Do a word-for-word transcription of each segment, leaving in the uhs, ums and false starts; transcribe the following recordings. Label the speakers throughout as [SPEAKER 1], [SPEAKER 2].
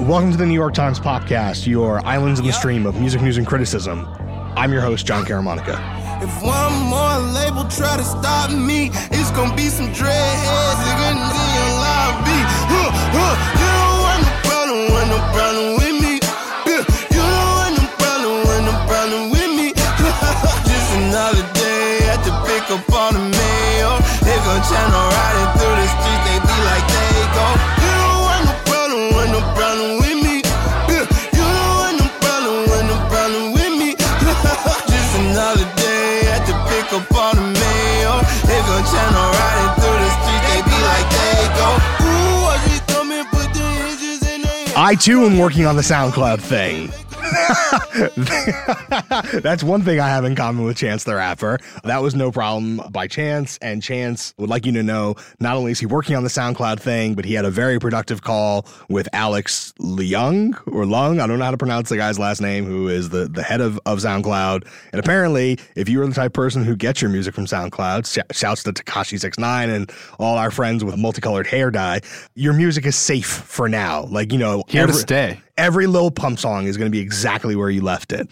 [SPEAKER 1] Welcome to the New York Times Popcast, your islands in the stream of music news and criticism. I'm your host, John Caramonica.
[SPEAKER 2] If one more label try to stop me, it's gonna be some dreadheads in the lobby. Huh, huh. You don't want no problem, want no problem with me. Yeah. You don't want no problem, want no problem with me. Just another day at the pick up on the mail. They gon' channel riding through the streets, they be like they go. You don't want no problem, want no problem with me. Yeah. You don't want no problem, want no problem with me. Just another day at the pick up on the mail. They gon' channel riding through the streets, they be like they go. Ooh, I just come and put the hinges in their
[SPEAKER 1] I too am working on the SoundCloud thing. That's one thing I have in common with Chance the Rapper. That was no problem by Chance, and Chance would like you to know, not only is he working on the SoundCloud thing, but he had a very productive call with Alex Leung, or Lung, I don't know how to pronounce the guy's last name, who is the, the head of, of SoundCloud. And apparently, if you are the type of person who gets your music from SoundCloud, sh- shouts to Tekashi six nine and all our friends with multicolored hair dye, your music is safe for now. Like, you know,
[SPEAKER 3] Here
[SPEAKER 1] every,
[SPEAKER 3] to stay.
[SPEAKER 1] Every Lil Pump song is going to be exactly where you left it.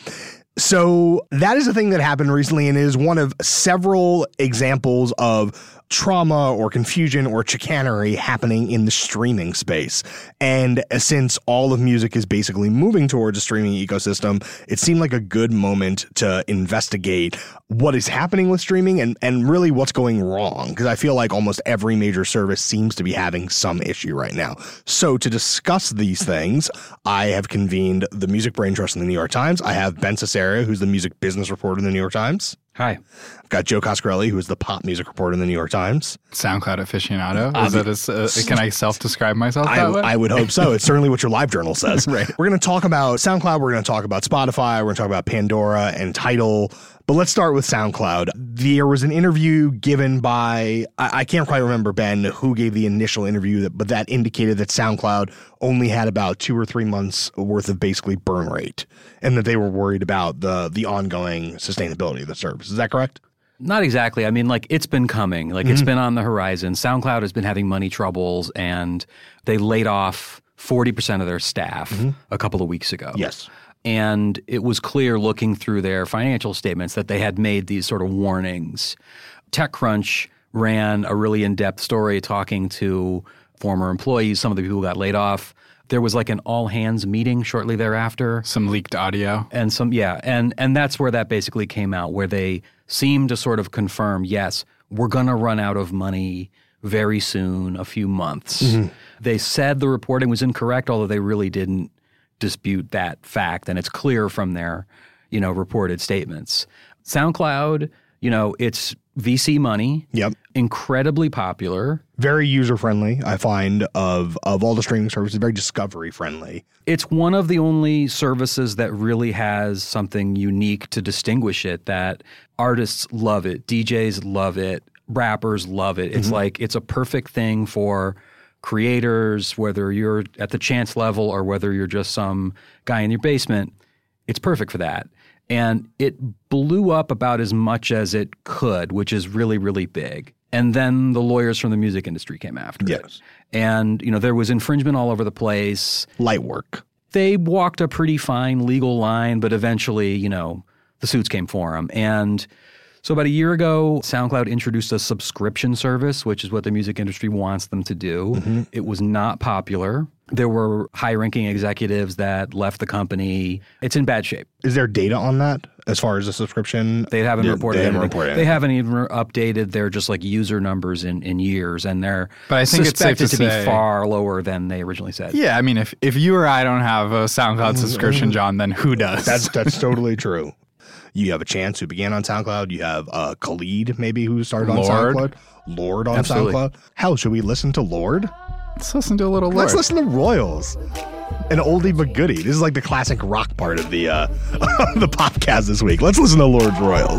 [SPEAKER 1] So that is a thing that happened recently and is one of several examples of trauma or confusion or chicanery happening in the streaming space. And since all of music is basically moving towards a streaming ecosystem, it seemed like a good moment to investigate what is happening with streaming and, and really what's going wrong. Because I feel like almost every major service seems to be having some issue right now. So to discuss these things, I have convened the Music Brain Trust in the New York Times. I have Ben Cesarea, who's the music business reporter in the New York Times.
[SPEAKER 3] Hi.
[SPEAKER 1] I've got Joe Coscarelli, who is the pop music reporter in the New York Times.
[SPEAKER 3] SoundCloud aficionado. Is
[SPEAKER 1] Uh,
[SPEAKER 3] that a, uh, can I self-describe myself that
[SPEAKER 1] I,
[SPEAKER 3] way?
[SPEAKER 1] I would hope so. It's certainly what your live journal says.
[SPEAKER 3] Right.
[SPEAKER 1] We're going to talk about SoundCloud. We're going to talk about Spotify. We're going to talk about Pandora and Tidal. But let's start with SoundCloud. There was an interview given by, I, I can't quite remember, Ben, who gave the initial interview, that, but that indicated that SoundCloud only had about two or three months worth of basically burn rate and that they were worried about the the ongoing sustainability of the service. Is that correct?
[SPEAKER 4] Not exactly. I mean, like, it's been coming. Like, mm-hmm. It's been on the horizon. SoundCloud has been having money troubles, and they laid off forty percent of their staff mm-hmm. a couple of weeks ago.
[SPEAKER 1] Yes.
[SPEAKER 4] And it was clear looking through their financial statements that they had made these sort of warnings. TechCrunch ran a really in-depth story talking to former employees, some of the people who got laid off. There was like an all-hands meeting shortly thereafter.
[SPEAKER 3] Some leaked audio.
[SPEAKER 4] And some, yeah. And, and that's where that basically came out, where they seemed to sort of confirm, yes, we're going to run out of money very soon, a few months. Mm-hmm. They said the reporting was incorrect, although they really didn't dispute that fact, and it's clear from their, you know, reported statements. SoundCloud, you know, it's V C money.
[SPEAKER 1] Yep.
[SPEAKER 4] Incredibly popular.
[SPEAKER 1] Very user-friendly, I find, of, of all the streaming services, very discovery-friendly.
[SPEAKER 4] It's one of the only services that really has something unique to distinguish it, that artists love it, D Js love it, rappers love it. It's mm-hmm. like, it's a perfect thing for creators, whether you're at the Chance level or whether you're just some guy in your basement. It's perfect for that. And it blew up about as much as it could, which is really, really big. And then the lawyers from the music industry came after
[SPEAKER 1] yes.
[SPEAKER 4] it. And, you know, there was infringement all over the place.
[SPEAKER 1] Light work.
[SPEAKER 4] They walked a pretty fine legal line, but eventually, you know, the suits came for them. And so about a year ago, SoundCloud introduced a subscription service, which is what the music industry wants them to do. Mm-hmm. It was not popular. There were high-ranking executives that left the company. It's in bad shape.
[SPEAKER 1] Is there data on that as far as the subscription?
[SPEAKER 4] They haven't
[SPEAKER 1] they,
[SPEAKER 4] reported
[SPEAKER 1] they haven't
[SPEAKER 4] anything.
[SPEAKER 1] reported
[SPEAKER 4] They haven't even updated their just like user numbers in, in years, and they're
[SPEAKER 3] but I think
[SPEAKER 4] suspected
[SPEAKER 3] it's safe to,
[SPEAKER 4] to
[SPEAKER 3] say,
[SPEAKER 4] be far lower than they originally said.
[SPEAKER 3] Yeah, I mean, if, if you or I don't have a SoundCloud subscription, John, then who does?
[SPEAKER 1] That's that's totally true. You have a Chance who began on SoundCloud. You have uh, Khalid, maybe, who started on
[SPEAKER 3] Lord.
[SPEAKER 1] SoundCloud. Lord on
[SPEAKER 4] Absolutely.
[SPEAKER 1] SoundCloud. Hell, should we listen to Lord?
[SPEAKER 3] Let's listen to a little Lord.
[SPEAKER 1] Let's listen to Royals. An oldie but goodie. This is like the classic rock part of the uh, the podcast this week. Let's listen to Lord's Royals.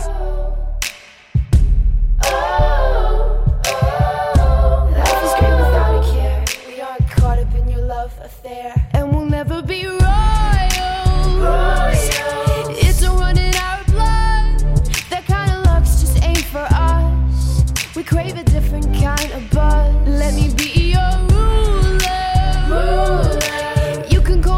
[SPEAKER 5] We crave a different kind of buzz. Let me be your ruler. ruler. You can call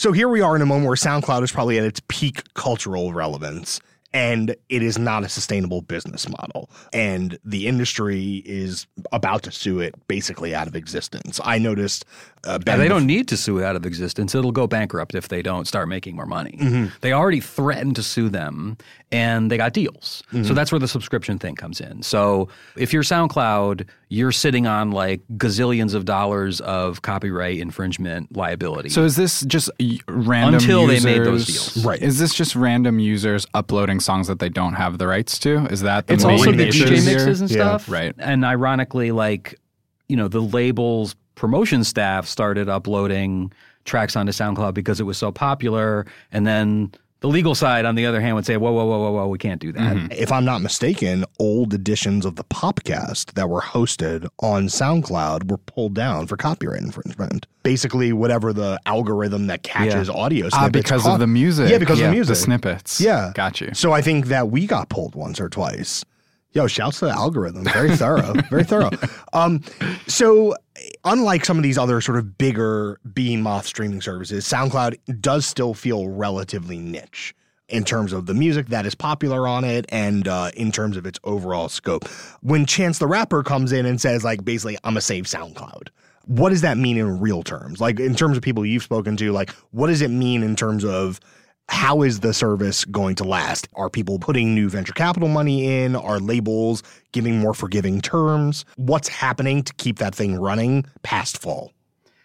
[SPEAKER 1] So here we are in a moment where SoundCloud is probably at its peak cultural relevance, and it is not a sustainable business model. And the industry is about to sue it basically out of existence. I noticed uh, Ben,
[SPEAKER 4] Yeah, they don't need to sue it out of existence. It'll go bankrupt if they don't start making more money. Mm-hmm. They already threatened to sue them, and they got deals. Mm-hmm. So that's where the subscription thing comes in. So if you're SoundCloud, you're sitting on like gazillions of dollars of copyright infringement liability.
[SPEAKER 3] So is this just y- random
[SPEAKER 4] Until
[SPEAKER 3] users?
[SPEAKER 4] they made those deals.
[SPEAKER 1] Right.
[SPEAKER 3] Is this just random users uploading songs that they don't have the rights to? Is that the
[SPEAKER 4] It's
[SPEAKER 3] main
[SPEAKER 4] also the
[SPEAKER 3] issue
[SPEAKER 4] D J
[SPEAKER 3] here?
[SPEAKER 4] mixes and
[SPEAKER 1] Yeah,
[SPEAKER 4] stuff.
[SPEAKER 3] right.
[SPEAKER 4] And ironically, like, you know, the label's promotion staff started uploading tracks onto SoundCloud because it was so popular. And then the legal side, on the other hand, would say, whoa, whoa, whoa, whoa, whoa, we can't do that.
[SPEAKER 3] Mm-hmm.
[SPEAKER 1] If I'm not mistaken, old editions of the Popcast that were hosted on SoundCloud were pulled down for copyright infringement. Basically, whatever the algorithm that catches
[SPEAKER 4] Yeah.
[SPEAKER 1] audio snippets.
[SPEAKER 3] Ah, because
[SPEAKER 1] caught-
[SPEAKER 3] of the music.
[SPEAKER 1] Yeah, because
[SPEAKER 3] yeah,
[SPEAKER 1] of the music.
[SPEAKER 3] The snippets.
[SPEAKER 1] Yeah.
[SPEAKER 3] Got you.
[SPEAKER 1] So I think that we got pulled once or twice. Yo, shouts to the algorithm. Very thorough. Very thorough. Um, so unlike some of these other sort of bigger behemoth streaming services, SoundCloud does still feel relatively niche in terms of the music that is popular on it and uh, in terms of its overall scope. When Chance the Rapper comes in and says, like, basically, I'm going to save SoundCloud, what does that mean in real terms? Like, in terms of people you've spoken to, like, what does it mean in terms of how is the service going to last? Are people putting new venture capital money in? Are labels giving more forgiving terms? What's happening to keep that thing running past fall?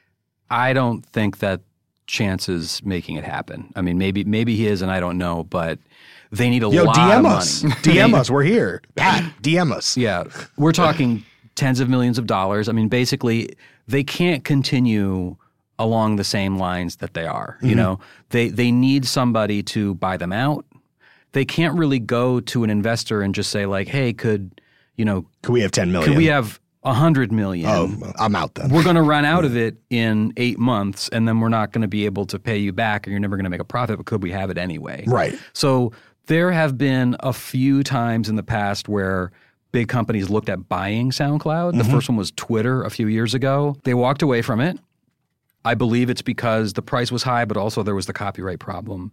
[SPEAKER 4] I don't think that Chance is making it happen. I mean, maybe maybe he is, and I don't know, but they need a
[SPEAKER 1] Yo,
[SPEAKER 4] lot
[SPEAKER 1] D M
[SPEAKER 4] of
[SPEAKER 1] us.
[SPEAKER 4] money.
[SPEAKER 1] D M us. We're here. Pat, D M us.
[SPEAKER 4] Yeah, we're talking tens of millions of dollars. I mean, basically, they can't continue along the same lines that they are. You know, they they need somebody to buy them out. They can't really go to an investor and just say like, "Hey, could you know,
[SPEAKER 1] Could we have ten million?
[SPEAKER 4] could we have a hundred million?
[SPEAKER 1] Oh, I'm out then.
[SPEAKER 4] We're going to run out of it in eight months, and then we're not going to be able to pay you back, and you're never going to make a profit. But could we have it anyway?
[SPEAKER 1] Right.
[SPEAKER 4] So there have been a few times in the past where big companies looked at buying SoundCloud. The
[SPEAKER 1] Mm-hmm.
[SPEAKER 4] first one was Twitter a few years ago. They walked away from it. I believe it's because the price was high, but also there was the copyright problem.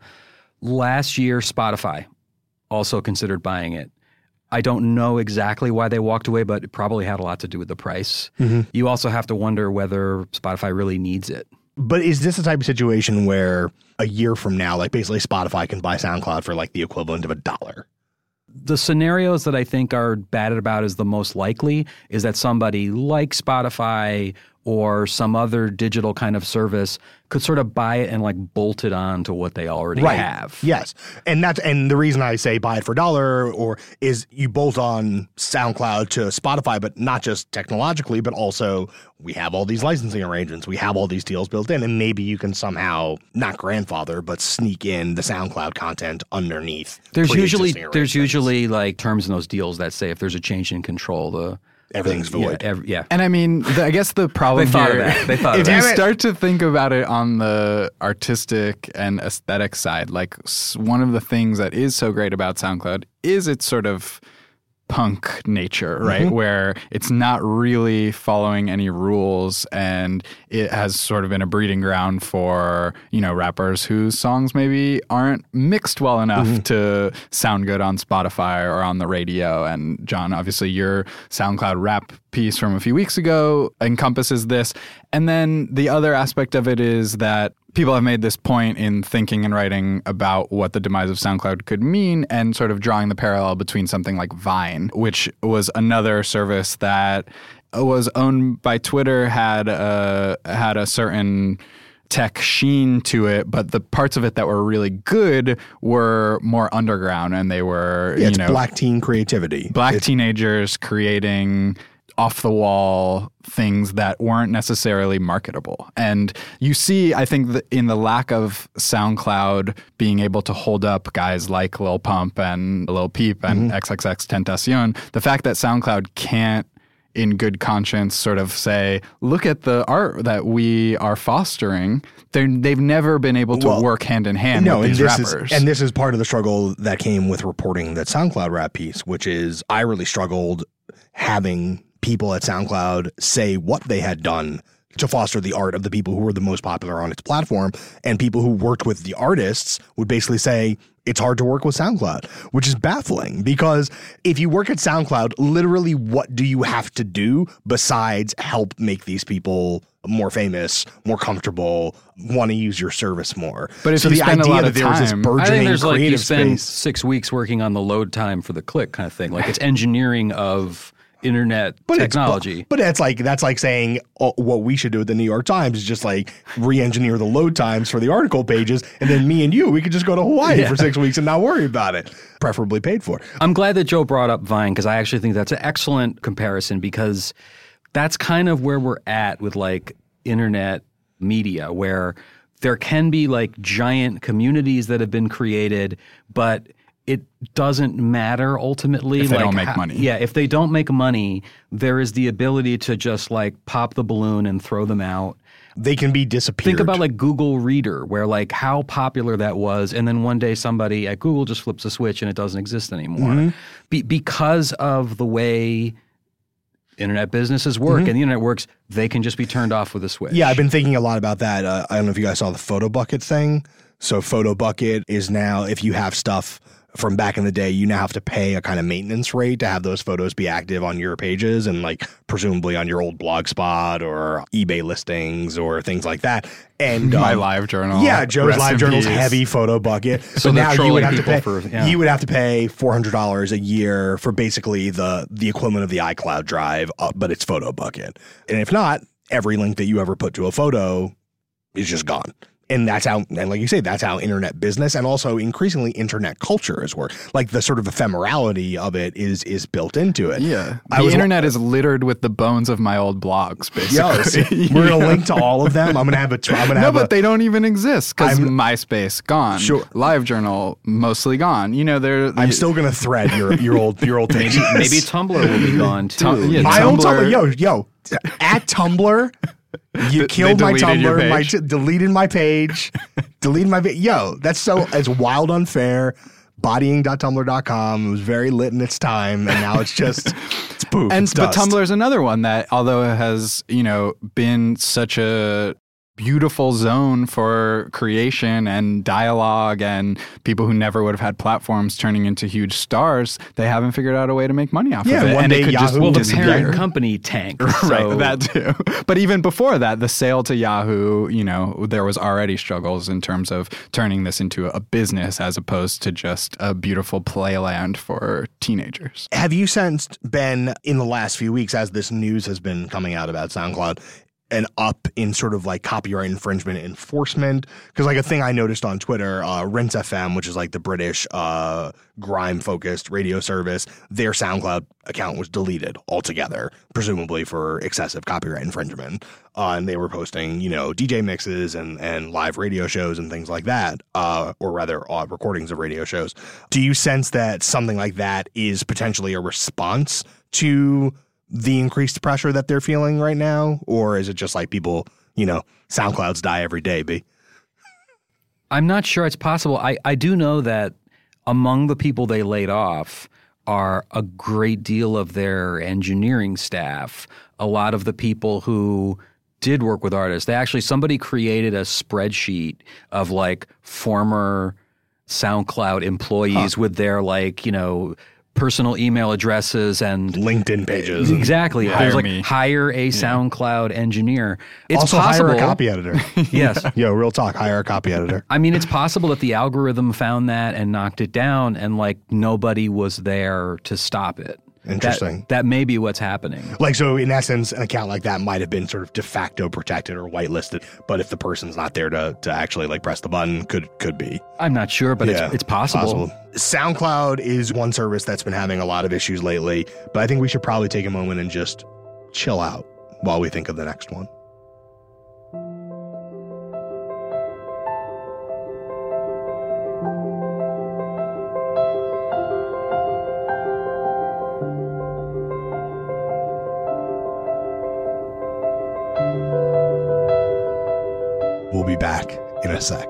[SPEAKER 4] Last year, Spotify also considered buying it. I don't know exactly why they walked away, but it probably had a lot to do with the price.
[SPEAKER 1] Mm-hmm.
[SPEAKER 4] You also have to wonder whether Spotify really needs it.
[SPEAKER 1] But is this the type of situation where a year from now, like basically Spotify can buy SoundCloud for like the equivalent of a dollar?
[SPEAKER 4] The scenarios that I think are batted about as the most likely is that somebody like Spotify or some other digital kind of service could sort of buy it and like bolt it on to what they already have.
[SPEAKER 1] Yes. And that's and the reason I say buy it for a dollar or is you bolt on SoundCloud to Spotify, but not just technologically, but also we have all these licensing arrangements. We have all these deals built in, and maybe you can somehow not grandfather, but sneak in the SoundCloud content underneath.
[SPEAKER 4] There's usually
[SPEAKER 1] pre-existing
[SPEAKER 4] there's
[SPEAKER 1] arrangements.
[SPEAKER 4] usually like terms in those deals that say if there's a change in control, the
[SPEAKER 1] Everything's
[SPEAKER 4] yeah,
[SPEAKER 1] void.
[SPEAKER 4] every, yeah.
[SPEAKER 3] And I mean, the, I guess the problem
[SPEAKER 4] They thought
[SPEAKER 3] here,
[SPEAKER 4] of that. They thought of
[SPEAKER 3] if
[SPEAKER 4] that.
[SPEAKER 3] you
[SPEAKER 1] Damn it.
[SPEAKER 3] start to think about it on the artistic and aesthetic side, like s- one of the things that is so great about SoundCloud is its sort of punk nature, right? Where it's not really following any rules, and it has sort of been a breeding ground for, you know, rappers whose songs maybe aren't mixed well enough to sound good on Spotify or on the radio. And John, obviously your SoundCloud rap piece from a few weeks ago encompasses this. And then the other aspect of it is that people have made this point in thinking and writing about what the demise of SoundCloud could mean and sort of drawing the parallel between something like Vine, which was another service that was owned by Twitter, had a, had a certain tech sheen to it, but the parts of it that were really good were more underground, and they were,
[SPEAKER 1] Yeah, it's
[SPEAKER 3] you know,
[SPEAKER 1] black teen creativity.
[SPEAKER 3] black
[SPEAKER 1] It's-
[SPEAKER 3] teenagers creating off the wall things that weren't necessarily marketable. And you see, I think, that in the lack of SoundCloud being able to hold up guys like Lil Pump and Lil Peep and
[SPEAKER 1] Mm-hmm.
[SPEAKER 3] X X X Tentacion, the fact that SoundCloud can't in good conscience sort of say, look at the art that we are fostering. They're, they've never been able to
[SPEAKER 1] Well,
[SPEAKER 3] work hand in hand
[SPEAKER 1] No,
[SPEAKER 3] with
[SPEAKER 1] and
[SPEAKER 3] these
[SPEAKER 1] this
[SPEAKER 3] rappers.
[SPEAKER 1] is and this is part of the struggle that came with reporting that SoundCloud rap piece, which is I really struggled having people at SoundCloud say what they had done to foster the art of the people who were the most popular on its platform. And people who worked with the artists would basically say, it's hard to work with SoundCloud, which is baffling because if you work at SoundCloud, literally what do you have to do besides help make these people more famous, more comfortable, want to use your service more?
[SPEAKER 3] But if
[SPEAKER 1] so
[SPEAKER 3] you
[SPEAKER 1] the
[SPEAKER 3] spend a
[SPEAKER 1] idea
[SPEAKER 3] lot
[SPEAKER 1] that
[SPEAKER 3] of
[SPEAKER 1] there's this
[SPEAKER 3] time-
[SPEAKER 1] burgeoning
[SPEAKER 4] I think there's like you
[SPEAKER 1] creative
[SPEAKER 4] spend
[SPEAKER 1] space.
[SPEAKER 4] six weeks working on the load time for the click kind of thing. Like it's engineering of internet
[SPEAKER 1] But it's-
[SPEAKER 4] technology.
[SPEAKER 1] But, but that's like that's like saying oh, what we should do at the New York Times is just like re-engineer the load times for the article pages, and then me and you we could just go to Hawaii
[SPEAKER 4] Yeah.
[SPEAKER 1] for six weeks and not worry about it, preferably paid for.
[SPEAKER 4] I'm glad that Joe brought up Vine because I actually think that's an excellent comparison because that's kind of where we're at with like internet media, where there can be like giant communities that have been created, but it doesn't matter ultimately.
[SPEAKER 3] If they
[SPEAKER 4] like
[SPEAKER 3] don't make
[SPEAKER 4] how-
[SPEAKER 3] money.
[SPEAKER 4] Yeah, if they don't make money, there is the ability to just like pop the balloon and throw them out.
[SPEAKER 1] They can be disappeared.
[SPEAKER 4] Think about like Google Reader, where like how popular that was, and then one day somebody at Google just flips a switch and it doesn't exist anymore.
[SPEAKER 1] Mm-hmm.
[SPEAKER 4] Be- because of the way internet businesses work
[SPEAKER 1] Mm-hmm.
[SPEAKER 4] and the internet works, they can just be turned off with a switch.
[SPEAKER 1] Yeah, I've been thinking a lot about that. Uh, I don't know if you guys saw the Photo Bucket thing. So Photo Bucket is now, if you have stuff from back in the day, you now have to pay a kind of maintenance rate to have those photos be active on your pages and like presumably on your old Blogspot or eBay listings or things like that. And
[SPEAKER 3] My
[SPEAKER 1] um,
[SPEAKER 3] live journal.
[SPEAKER 1] Yeah, Joe's
[SPEAKER 3] Rest
[SPEAKER 1] Live
[SPEAKER 3] in
[SPEAKER 1] Journal's
[SPEAKER 3] peace.
[SPEAKER 1] heavy Photo Bucket.
[SPEAKER 4] So
[SPEAKER 1] but
[SPEAKER 4] they're
[SPEAKER 1] now you
[SPEAKER 4] trolling
[SPEAKER 1] would have to
[SPEAKER 4] people
[SPEAKER 1] pay.
[SPEAKER 4] for- yeah.
[SPEAKER 1] You would have to pay four hundred dollars a year for basically the the equivalent of the iCloud drive, uh, but it's Photo Bucket. And if not, every link that you ever put to a photo is just gone. And that's how, and like you say, that's how internet business and also increasingly internet culture is work. Like the sort of ephemerality of it is is built into it.
[SPEAKER 3] Yeah.
[SPEAKER 1] I
[SPEAKER 3] The
[SPEAKER 1] was-
[SPEAKER 3] internet is littered with the bones of my old blogs, basically.
[SPEAKER 1] Yes, we're gonna link to all of them. I'm gonna have a. I'm gonna
[SPEAKER 3] No,
[SPEAKER 1] have
[SPEAKER 3] but
[SPEAKER 1] a,
[SPEAKER 3] they don't even exist because
[SPEAKER 1] I'm-
[SPEAKER 3] MySpace gone.
[SPEAKER 1] Sure.
[SPEAKER 3] LiveJournal mostly gone. You know, they're.
[SPEAKER 1] I'm still gonna thread your your old your old pages.
[SPEAKER 4] Maybe Tumblr will be gone too.
[SPEAKER 3] Tum- yeah,
[SPEAKER 1] My old Tumblr,
[SPEAKER 3] Tumblr-
[SPEAKER 1] yo, yo, at Tumblr, you
[SPEAKER 3] They
[SPEAKER 1] killed my
[SPEAKER 3] deleted your
[SPEAKER 1] Tumblr, my
[SPEAKER 3] page?
[SPEAKER 1] t- deleted my page, deleted my, vi- yo, that's so, it's wild unfair. bodying dot tumblr dot com. It was very lit in its time, and now it's just, it's poof.
[SPEAKER 3] and
[SPEAKER 1] it's
[SPEAKER 3] but
[SPEAKER 1] dust.
[SPEAKER 3] Tumblr is another one that, although it has, you know, been such a beautiful zone for creation and dialogue and people who never would have had platforms turning into huge stars, they haven't figured out a way to make money off
[SPEAKER 1] Yeah,
[SPEAKER 3] of it.
[SPEAKER 1] one
[SPEAKER 3] and
[SPEAKER 1] day
[SPEAKER 3] it could just
[SPEAKER 1] Yahoo
[SPEAKER 4] Well, the
[SPEAKER 1] disappear.
[SPEAKER 4] parent company tanked. So
[SPEAKER 3] Right, that too. But even before that, the sale to Yahoo, you know, there was already struggles in terms of turning this into a business as opposed to just a beautiful playland for teenagers.
[SPEAKER 1] Have you sensed, Ben, in the last few weeks, as this news has been coming out about SoundCloud, an up in sort of like copyright infringement enforcement? Because like a thing I noticed on Twitter, uh, Rinse F M, which is like the British uh, grime-focused radio service, their SoundCloud account was deleted altogether, presumably for excessive copyright infringement. Uh, and they were posting, you know, D J mixes and, and live radio shows and things like that, uh, or rather uh, recordings of radio shows. Do you sense that something like that is potentially a response to the increased pressure that they're feeling right now? Or is it just like people, you know, SoundClouds die every day, B?
[SPEAKER 4] I'm not sure it's possible. I, I do know that among the people they laid off are a great deal of their engineering staff, a lot of the people who did work with artists. They actually, somebody created a spreadsheet of like former SoundCloud employees with their like, you know, personal email addresses and
[SPEAKER 1] LinkedIn pages. and-
[SPEAKER 4] exactly.
[SPEAKER 3] Hire
[SPEAKER 4] There's like
[SPEAKER 3] me.
[SPEAKER 4] hire a SoundCloud engineer. It's
[SPEAKER 1] also
[SPEAKER 4] possible.
[SPEAKER 1] hire a copy editor.
[SPEAKER 4] Yes.
[SPEAKER 1] Yo, real talk, hire a copy editor.
[SPEAKER 4] I mean, it's possible that the algorithm found that and knocked it down, and like nobody was there to stop it.
[SPEAKER 1] Interesting.
[SPEAKER 4] That, that may be what's happening.
[SPEAKER 1] Like, so in essence, an account like that might have been sort of de facto protected or whitelisted, but if the person's not there to to actually like press the button, could could be.
[SPEAKER 4] I'm not sure, but
[SPEAKER 1] Yeah,
[SPEAKER 4] it's, it's possible.
[SPEAKER 1] SoundCloud is one service that's been having a lot of issues lately, but I think we should probably take a moment and just chill out while we think of the next one. We'll be back in a sec.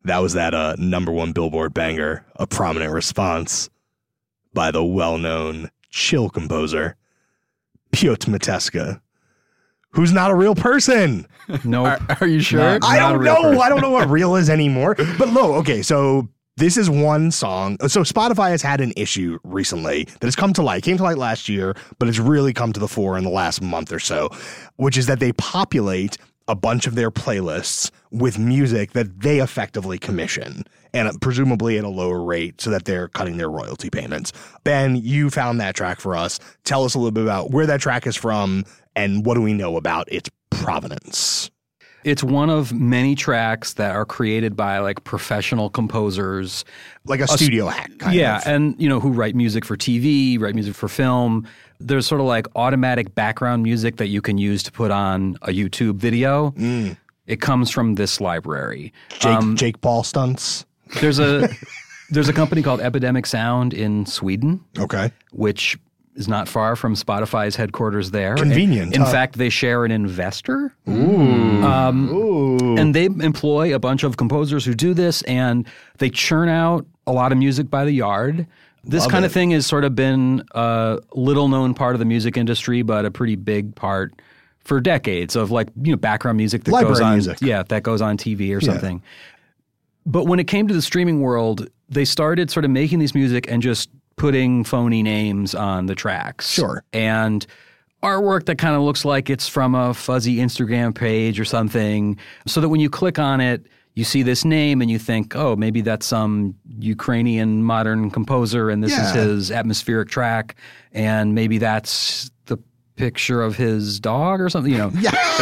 [SPEAKER 1] That was that uh, number one Billboard banger, a prominent response by the well-known chill composer, Piotr Mateska, who's not a real person.
[SPEAKER 4] Nope.
[SPEAKER 3] Are, are you sure?
[SPEAKER 4] Not-
[SPEAKER 1] I
[SPEAKER 4] not a
[SPEAKER 1] don't
[SPEAKER 4] real
[SPEAKER 1] know.
[SPEAKER 4] person.
[SPEAKER 1] I don't know what real is anymore. But lo, okay, so this is one song. So Spotify has had an issue recently that has come to light. It came to light last year, but it's really come to the fore in the last month or so, which is that they populate a bunch of their playlists with music that they effectively commission, and presumably at a lower rate so that they're cutting their royalty payments. Ben, you found that track for us. Tell us a little bit about where that track is from and what do we know about its provenance?
[SPEAKER 4] It's one of many tracks that are created by like professional composers.
[SPEAKER 1] Like a studio hack, kind
[SPEAKER 4] yeah,
[SPEAKER 1] of.
[SPEAKER 4] and you know, who write music for T V, write music for film. There's sort of like automatic background music that you can use to put on a YouTube video.
[SPEAKER 1] Mm.
[SPEAKER 4] It comes from this library.
[SPEAKER 1] Jake,
[SPEAKER 4] Um,
[SPEAKER 1] Jake Paul stunts.
[SPEAKER 4] there's a there's a company called Epidemic Sound in Sweden,
[SPEAKER 1] Okay.
[SPEAKER 4] which is not far from Spotify's headquarters there.
[SPEAKER 1] Convenient,
[SPEAKER 4] In, in
[SPEAKER 1] huh?
[SPEAKER 4] fact, they share an investor. Ooh. Um,
[SPEAKER 1] Ooh.
[SPEAKER 4] And they employ a bunch of composers who do this, and they churn out a lot of music by the yard. This
[SPEAKER 1] Love
[SPEAKER 4] kind
[SPEAKER 1] it.
[SPEAKER 4] of thing has sort of been a little-known part of the music industry, but a pretty big part for decades of like, you know, background music that
[SPEAKER 1] Library
[SPEAKER 4] goes on,
[SPEAKER 1] music.
[SPEAKER 4] yeah, that goes on T V or something. But when it came to the streaming world, they started sort of making these music and just putting phony names on the tracks.
[SPEAKER 1] Sure.
[SPEAKER 4] And artwork that kind of looks like it's from a fuzzy Instagram page or something, so that when you click on it, you see this name and you think, oh, maybe that's some Ukrainian modern composer and this
[SPEAKER 1] Yeah.
[SPEAKER 4] is his atmospheric track, and maybe that's the picture of his dog or something, you know.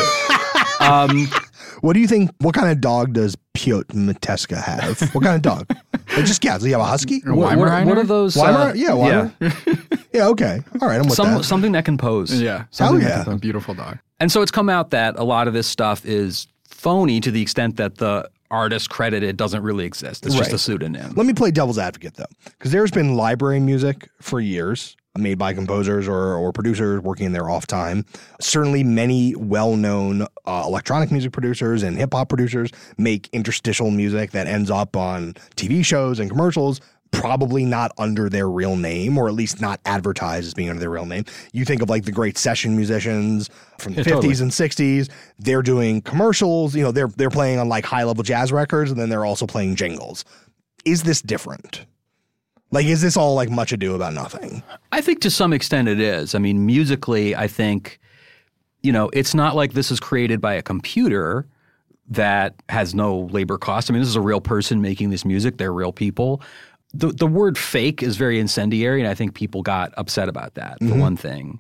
[SPEAKER 4] um,
[SPEAKER 1] What do you think? What kind of dog does Piotr Mateska have? What kind of dog? Like, just guess. Does he have a husky?
[SPEAKER 3] A
[SPEAKER 4] what, what,
[SPEAKER 3] Weimaraner?
[SPEAKER 4] what are those?
[SPEAKER 1] Weimar?
[SPEAKER 4] uh,
[SPEAKER 1] yeah, Weimar. Yeah. Okay. All right. I'm with
[SPEAKER 4] Some,
[SPEAKER 1] that.
[SPEAKER 4] something that can pose.
[SPEAKER 3] Yeah.
[SPEAKER 1] Hell
[SPEAKER 3] Something
[SPEAKER 1] yeah.
[SPEAKER 3] like a beautiful dog.
[SPEAKER 4] And so it's come out that a lot of this stuff is phony to the extent that the artist credited doesn't really exist. It's just
[SPEAKER 1] Right.
[SPEAKER 4] a pseudonym.
[SPEAKER 1] Let me play devil's advocate, though, because there's been library music for years made by composers or, or producers working in their off time. Certainly many well-known uh, electronic music producers and hip-hop producers make interstitial music that ends up on T V shows and commercials, probably not under their real name, or at least not advertised as being under their real name. You think of like the great session musicians from the
[SPEAKER 4] Yeah,
[SPEAKER 1] fifties
[SPEAKER 4] totally.
[SPEAKER 1] and sixties. They're doing commercials, you know, they're they're playing on like high-level jazz records, and then they're also playing jingles. Is this different? Like, is this all like Much Ado About Nothing?
[SPEAKER 4] I think to some extent it is. I mean, musically, I think, you know, it's not like this is created by a computer that has no labor cost. I mean, this is a real person making this music. They're real people. The the word fake is very incendiary, and I think people got upset about that, for one thing.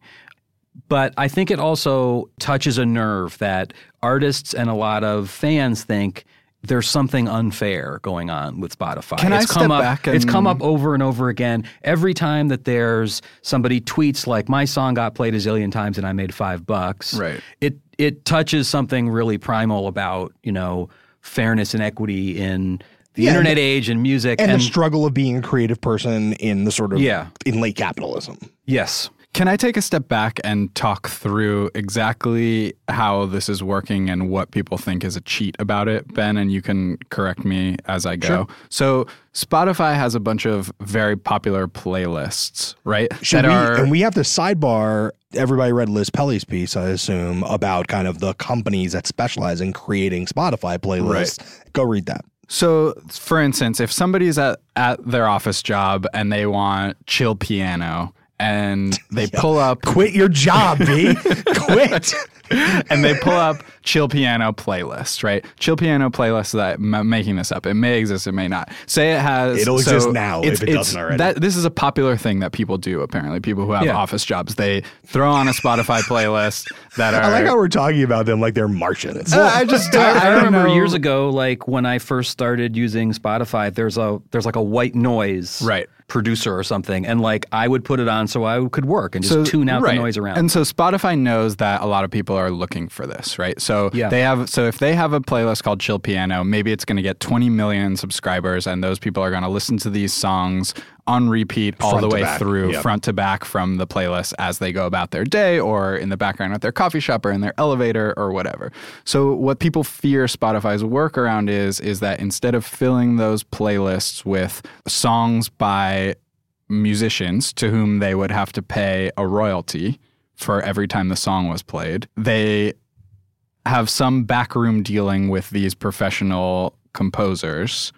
[SPEAKER 4] But I think it also touches a nerve that artists and a lot of fans think there's something unfair going on with Spotify.
[SPEAKER 3] Can I
[SPEAKER 4] it's come
[SPEAKER 3] step
[SPEAKER 4] up,
[SPEAKER 3] back
[SPEAKER 4] It's
[SPEAKER 3] and-
[SPEAKER 4] come up over and over again. Every time that there's somebody tweets like, my song got played a zillion times and I made five bucks.
[SPEAKER 3] Right.
[SPEAKER 4] It it touches something really primal about, you know, fairness and equity in the
[SPEAKER 1] Yeah,
[SPEAKER 4] internet
[SPEAKER 1] and-
[SPEAKER 4] age and music.
[SPEAKER 1] And, the struggle of being a creative person in the sort of
[SPEAKER 4] Yeah.
[SPEAKER 1] in late capitalism.
[SPEAKER 4] yes.
[SPEAKER 3] Can I take a step back and talk through exactly how this is working and what people think is a cheat about it, Ben? And you can correct me as I go.
[SPEAKER 1] Sure.
[SPEAKER 3] So Spotify has a bunch of very popular playlists, right?
[SPEAKER 1] Should
[SPEAKER 3] that
[SPEAKER 1] we,
[SPEAKER 3] are
[SPEAKER 1] and we have to sidebar. Everybody read Liz Pelly's piece, I assume, about kind of the companies that specialize in creating Spotify playlists. Go read that.
[SPEAKER 3] So, for instance, if somebody's at, at their office job and they want chill piano and they pull up
[SPEAKER 1] Quit your job, B. Quit.
[SPEAKER 3] and they pull up chill piano playlist, right? Chill piano playlist that I'm making this up. It may exist, it may not. Say it has.
[SPEAKER 1] It'll
[SPEAKER 3] so
[SPEAKER 1] exist now
[SPEAKER 3] it's-
[SPEAKER 1] if it
[SPEAKER 3] it's-
[SPEAKER 1] doesn't already.
[SPEAKER 3] That, this is a popular thing that people do, apparently. People who have
[SPEAKER 4] Yeah.
[SPEAKER 3] office jobs, they throw on a Spotify playlist that are.
[SPEAKER 1] I like how we're talking about them like they're Martians.
[SPEAKER 3] Uh, I just
[SPEAKER 4] I, I
[SPEAKER 3] don't
[SPEAKER 4] remember
[SPEAKER 3] know.
[SPEAKER 4] years ago, like when I first started using Spotify, there's a there's like a white noise
[SPEAKER 3] Right.
[SPEAKER 4] producer or something, and like I would put it on so I could work and just tune out
[SPEAKER 3] right.
[SPEAKER 4] the noise around.
[SPEAKER 3] And so Spotify knows that a lot of people are looking for this, right? So
[SPEAKER 4] Yeah.
[SPEAKER 3] they have so if they have a playlist called Chill Piano, maybe it's going to get twenty million subscribers, and those people are going to listen to these songs on repeat all
[SPEAKER 1] Front
[SPEAKER 3] the
[SPEAKER 1] to
[SPEAKER 3] way
[SPEAKER 1] back.
[SPEAKER 3] through,
[SPEAKER 1] Yep.
[SPEAKER 3] front to back from the playlist as they go about their day or in the background at their coffee shop or in their elevator or whatever. So what people fear Spotify's workaround is, is that instead of filling those playlists with songs by musicians to whom they would have to pay a royalty for every time the song was played, they have some backroom dealing with these professional composers,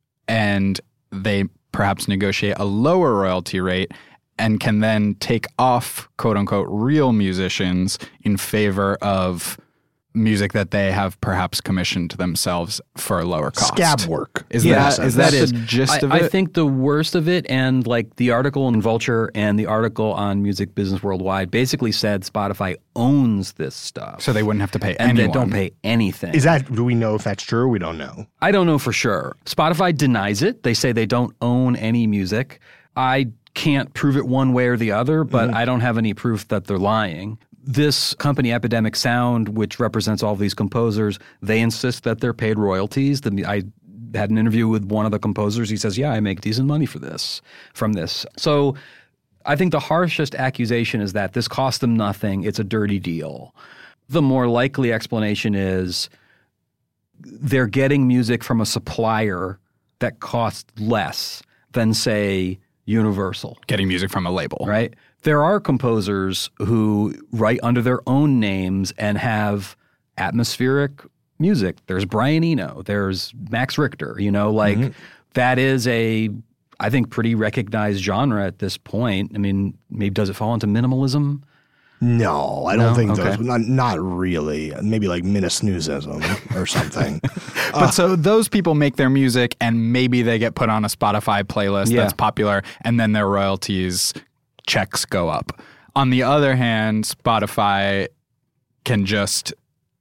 [SPEAKER 3] and they perhaps negotiate a lower royalty rate and can then take off quote-unquote real musicians in favor of music that they have perhaps commissioned themselves for a lower cost.
[SPEAKER 1] Scab work.
[SPEAKER 3] Is
[SPEAKER 4] Yeah,
[SPEAKER 3] that is that
[SPEAKER 4] that
[SPEAKER 3] the
[SPEAKER 4] is.
[SPEAKER 3] gist
[SPEAKER 4] I,
[SPEAKER 3] of it?
[SPEAKER 4] I think the worst of it, and like the article in Vulture and the article on Music Business Worldwide basically said Spotify owns this stuff.
[SPEAKER 3] so they wouldn't have to pay
[SPEAKER 4] and
[SPEAKER 3] anyone.
[SPEAKER 4] they don't pay anything.
[SPEAKER 1] Is that, do we know if that's true? We don't know.
[SPEAKER 4] I don't know for sure. Spotify denies it. They say they don't own any music. I can't prove it one way or the other, but I don't have any proof that they're lying. This company, Epidemic Sound, which represents all these composers, they insist that they're paid royalties. The, I had an interview with one of the composers. He says, yeah, I make decent money for this, from this. So I think the harshest accusation is that this cost them nothing. It's a dirty deal. The more likely explanation is they're getting music from a supplier that costs less than, say, Universal.
[SPEAKER 3] Getting music from a label.
[SPEAKER 4] Right? There are composers who write under their own names and have atmospheric music. There's Brian Eno. There's Max Richter. You know, like
[SPEAKER 1] Mm-hmm.
[SPEAKER 4] that is a, I think, pretty recognized genre at this point. I mean, maybe does it fall into minimalism?
[SPEAKER 1] No, I don't
[SPEAKER 4] No?
[SPEAKER 1] think
[SPEAKER 4] Okay.
[SPEAKER 1] those. Not, not really. Maybe like Minnesnoozism or something.
[SPEAKER 3] But so those people make their music and maybe they get put on a Spotify playlist
[SPEAKER 4] Yeah.
[SPEAKER 3] that's popular and then their royalties checks go up. On the other hand, Spotify can just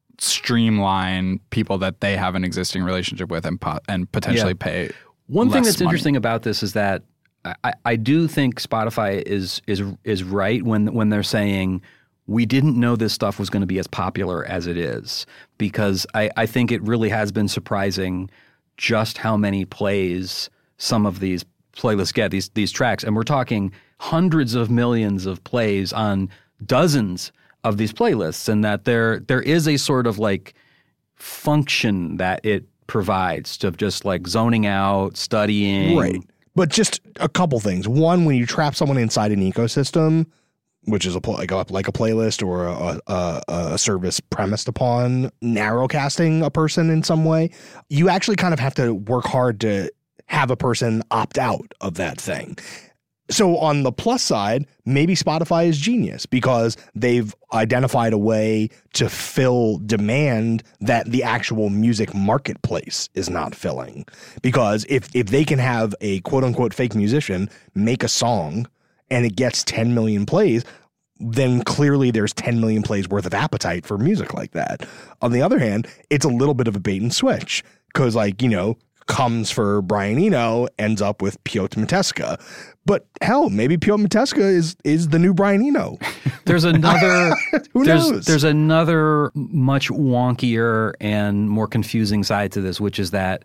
[SPEAKER 3] streamline people that they have an existing relationship with and po- and potentially
[SPEAKER 4] Yeah.
[SPEAKER 3] pay
[SPEAKER 4] One thing
[SPEAKER 3] less
[SPEAKER 4] that's
[SPEAKER 3] money.
[SPEAKER 4] interesting about this is that I, I do think Spotify is is is right when when they're saying we didn't know this stuff was going to be as popular as it is, because I, I think it really has been surprising just how many plays some of these playlists get, these these tracks. And we're talking hundreds of millions of plays on dozens of these playlists, and that there there is a sort of like function that it provides to just like zoning out, studying.
[SPEAKER 1] Right. But just a couple things. One, when you trap someone inside an ecosystem, which is a pl- like a, like a playlist or a, a, a service premised upon narrowcasting a person in some way, you actually kind of have to work hard to have a person opt out of that thing. So on the plus side, maybe Spotify is genius because they've identified a way to fill demand that the actual music marketplace is not filling. Because if if they can have a quote unquote fake musician make a song and it gets ten million plays, then clearly there's ten million plays worth of appetite for music like that. On the other hand, it's a little bit of a bait and switch because, like, you know, comes for Brian Eno ends up with Piotr Mateska. But hell, maybe Piotr Mateska is is the new Brian Eno.
[SPEAKER 4] There's another
[SPEAKER 1] Who
[SPEAKER 4] there's,
[SPEAKER 1] knows?
[SPEAKER 4] There's another much wonkier and more confusing side to this, which is that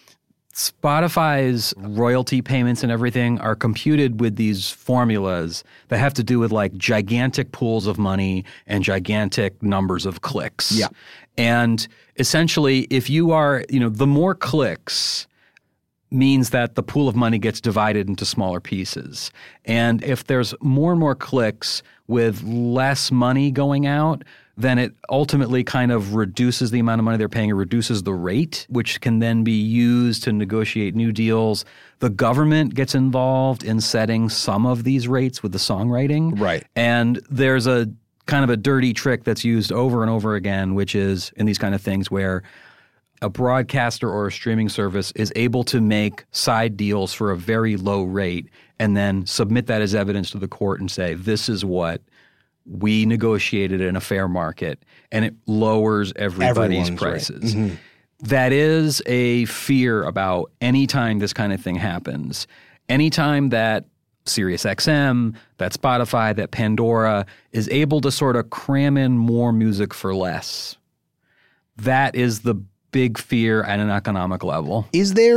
[SPEAKER 4] Spotify's royalty payments and everything are computed with these formulas that have to do with like gigantic pools of money and gigantic numbers of clicks.
[SPEAKER 1] Yeah.
[SPEAKER 4] And essentially, if you are, you know, the more clicks means that the pool of money gets divided into smaller pieces. And if there's more and more clicks with less money going out, then it ultimately kind of reduces the amount of money they're paying. It reduces the rate, which can then be used to negotiate new deals. The government gets involved in setting some of these rates with the songwriting.
[SPEAKER 1] Right.
[SPEAKER 4] And there's a kind of a dirty trick that's used over and over again, which is in these kind of things where a broadcaster or a streaming service is able to make side deals for a very low rate and then submit that as evidence to the court and say, this is what we negotiated in a fair market, and it lowers everybody's
[SPEAKER 1] Everyone's
[SPEAKER 4] prices.
[SPEAKER 1] right. Mm-hmm.
[SPEAKER 4] That is a fear about any time this kind of thing happens. Anytime that SiriusXM, that Spotify, that Pandora is able to sort of cram in more music for less, that is the big fear at an economic level.
[SPEAKER 1] Is there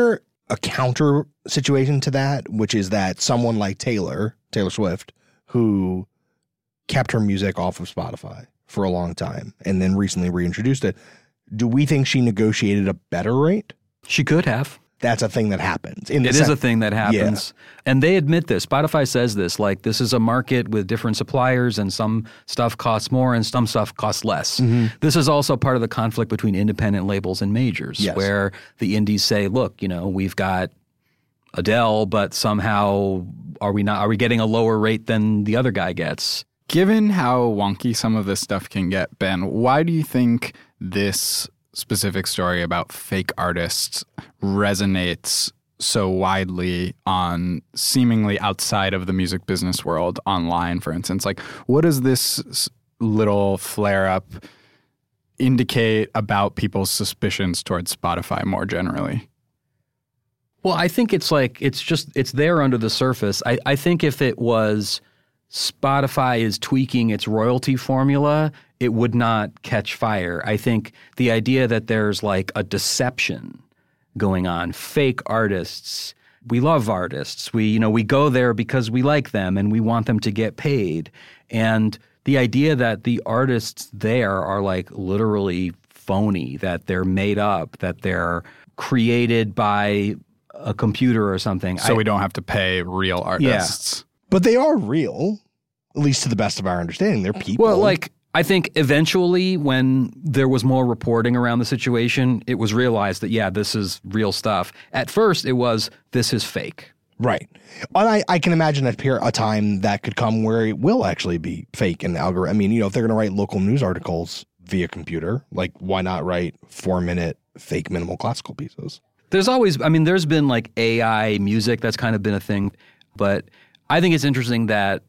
[SPEAKER 1] a counter situation to that, which is that someone like Taylor, Taylor Swift, who kept her music off of Spotify for a long time and then recently reintroduced it, do we think she negotiated a better rate?
[SPEAKER 4] She could have.
[SPEAKER 1] That's a thing that happens. In
[SPEAKER 4] It
[SPEAKER 1] the
[SPEAKER 4] is
[SPEAKER 1] sen-
[SPEAKER 4] a thing that happens. Yeah. And they admit this. Spotify says this, like, this is a market with different suppliers and some stuff costs more and some stuff costs less. Mm-hmm. This is also part of the conflict between independent labels and majors,
[SPEAKER 1] yes.
[SPEAKER 4] where the indies say, look, you know, we've got Adele, but somehow are we not? Are we getting a lower rate than the other guy gets?
[SPEAKER 3] Given how wonky some of this stuff can get, Ben, why do you think this specific story about fake artists resonates so widely on seemingly outside of the music business world, online, for instance? Like, what does this little flare-up indicate about people's suspicions towards Spotify more generally?
[SPEAKER 4] Well, I think it's like, it's just, it's there under the surface. I, I think if it was Spotify is tweaking its royalty formula, it would not catch fire. I think the idea that there's like a deception going on, fake artists, we love artists. We, you know, we go there because we like them and we want them to get paid. And the idea that the artists there are like literally phony, that they're made up, that they're created by a computer or something.
[SPEAKER 3] So
[SPEAKER 4] I,
[SPEAKER 3] we don't have to pay real artists.
[SPEAKER 4] Yeah.
[SPEAKER 1] But they are real, at least to the best of our understanding. They're people.
[SPEAKER 4] Well, like, I think eventually when there was more reporting around the situation, it was realized that, yeah, this is real stuff. At first, it was, this is fake.
[SPEAKER 1] Right. And I, I can imagine a, period, a time that could come where it will actually be fake and algorithm. I mean, you know, if they're going to write local news articles via computer, like, why not write four-minute fake minimal classical pieces?
[SPEAKER 4] There's always, I mean, there's been like A I music that's kind of been a thing, but I think it's interesting that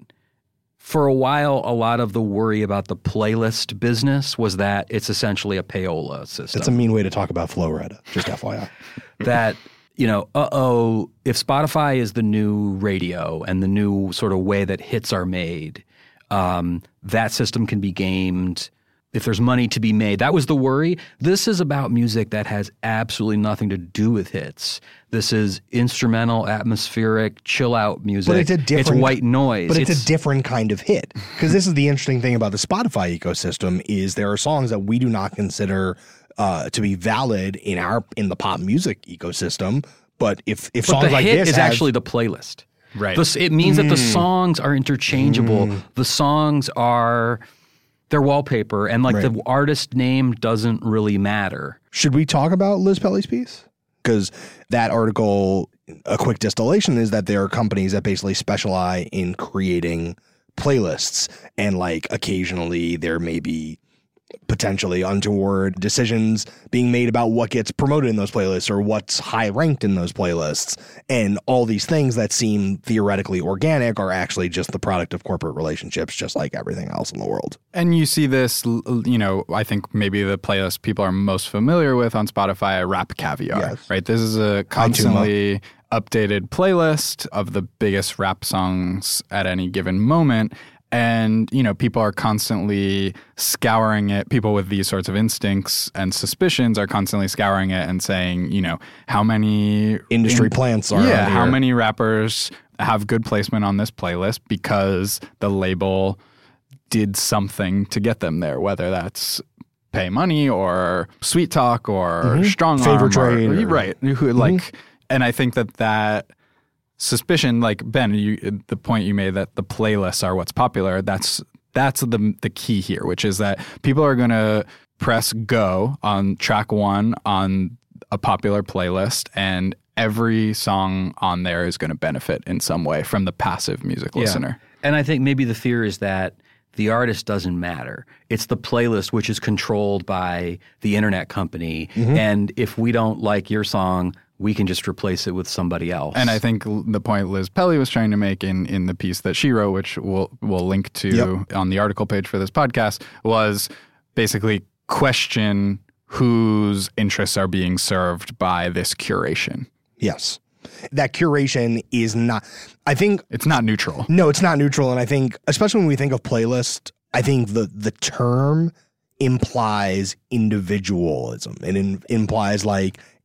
[SPEAKER 4] for a while, a lot of the worry about the playlist business was that it's essentially a payola system.
[SPEAKER 1] That's a mean way to talk about Flow Rida, just F Y I.
[SPEAKER 4] That, you know, uh-oh, if Spotify is the new radio and the new sort of way that hits are made, um, that system can be gamed. If there's money to be made, that was the worry. This is about music that has absolutely nothing to do with hits. This is instrumental, atmospheric, chill out music.
[SPEAKER 1] But it's a different,
[SPEAKER 4] it's white noise.
[SPEAKER 1] But it's, it's a different kind of hit. Because this is the interesting thing about the Spotify ecosystem is there are songs that we do not consider uh, to be valid in our in the pop music ecosystem. But if if
[SPEAKER 4] but
[SPEAKER 1] songs
[SPEAKER 4] the
[SPEAKER 1] like
[SPEAKER 4] hit
[SPEAKER 1] this
[SPEAKER 4] is
[SPEAKER 1] have,
[SPEAKER 4] actually the playlist.
[SPEAKER 3] Right.
[SPEAKER 4] The, it means mm. that the songs are interchangeable. Mm. The songs are their wallpaper, and like right. the artist name doesn't really matter.
[SPEAKER 1] Should we talk about Liz Pelly's piece? Because that article, a quick distillation is that there are companies that basically specialize in creating playlists, and like occasionally there may be potentially untoward decisions being made about what gets promoted in those playlists or what's high ranked in those playlists. And all these things that seem theoretically organic are actually just the product of corporate relationships, just like everything else in the world.
[SPEAKER 3] And you see this, you know, I think maybe the playlist people are most familiar with on Spotify, Rap Caviar, yes. right? This is a constantly updated playlist of the biggest rap songs at any given moment. And, you know, people are constantly scouring it. People with these sorts of instincts and suspicions are constantly scouring it and saying, you know, how many
[SPEAKER 1] industry in, plants are
[SPEAKER 3] Yeah,
[SPEAKER 1] on
[SPEAKER 3] how
[SPEAKER 1] here.
[SPEAKER 3] many rappers have good placement on this playlist because the label did something to get them there, whether that's pay money or sweet talk or mm-hmm. strong
[SPEAKER 1] favor
[SPEAKER 3] arm
[SPEAKER 1] trade.
[SPEAKER 3] Or,
[SPEAKER 1] or,
[SPEAKER 3] right. Who, like, mm-hmm. And I think that that suspicion, like Ben, you, the point you made that the playlists are what's popular, that's that's the the key here, which is that people are going to press go on track one on a popular playlist, and every song on there is going to benefit in some way from the passive music
[SPEAKER 4] yeah.
[SPEAKER 3] listener.
[SPEAKER 4] And I think maybe the fear is that the artist doesn't matter. It's the playlist, which is controlled by the internet company. Mm-hmm. And if we don't like your song, we can just replace it with somebody else.
[SPEAKER 3] And I think the point Liz Pelly was trying to make in, in the piece that she wrote, which we'll, we'll link to yep. on the article page for this podcast, was basically question whose interests are being served by this curation.
[SPEAKER 1] Yes. That curation is not, I think...
[SPEAKER 3] It's not neutral.
[SPEAKER 1] No, it's not neutral. And I think, especially when we think of playlist, I think the, the term implies individualism. It in, implies like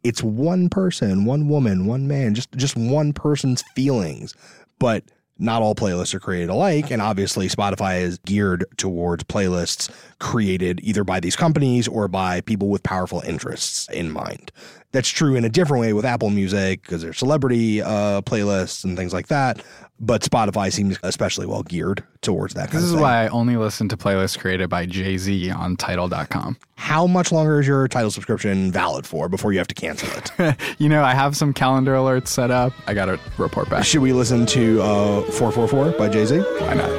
[SPEAKER 1] it's one person, one woman, one man, just just one person's feelings. But not all playlists are created alike, and obviously Spotify is geared towards playlists created either by these companies or by people with powerful interests in mind. That's true in a different way with Apple Music because they're celebrity uh, playlists and things like that. But Spotify seems especially well geared towards that kind
[SPEAKER 3] This
[SPEAKER 1] of
[SPEAKER 3] is
[SPEAKER 1] thing.
[SPEAKER 3] why I only listen to playlists created by Jay-Z on Tidal dot com.
[SPEAKER 1] How much longer is your Tidal subscription valid for before you have to cancel it?
[SPEAKER 3] You know, I have some calendar alerts set up. I got to report back.
[SPEAKER 1] Should we listen to uh, four four four by Jay-Z?
[SPEAKER 3] Why not?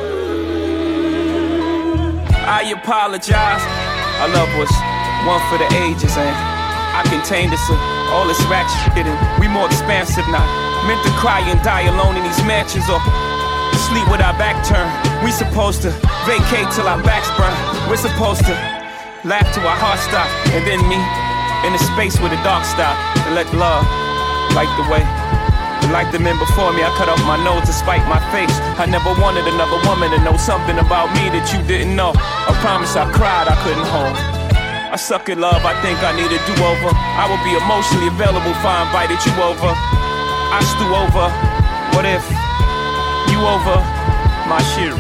[SPEAKER 5] I apologize. Our love was one for the ages, and I contained this uh, all this ratchet shit, and we more expansive now. Meant to cry and die alone in these mansions, or sleep with our back turned. We supposed to vacate till our backs burn. We're supposed to laugh till our hearts stop, and then me in the space where the dark stop, and let love light the way. And like the men before me, I cut off my nose to spite my face. I never wanted another woman to know something about me that you didn't know. I promise I cried, I couldn't hold. I suck at love, I think I need a do-over. I will be emotionally available if I invited you over. I stew over, what if you over my shoe?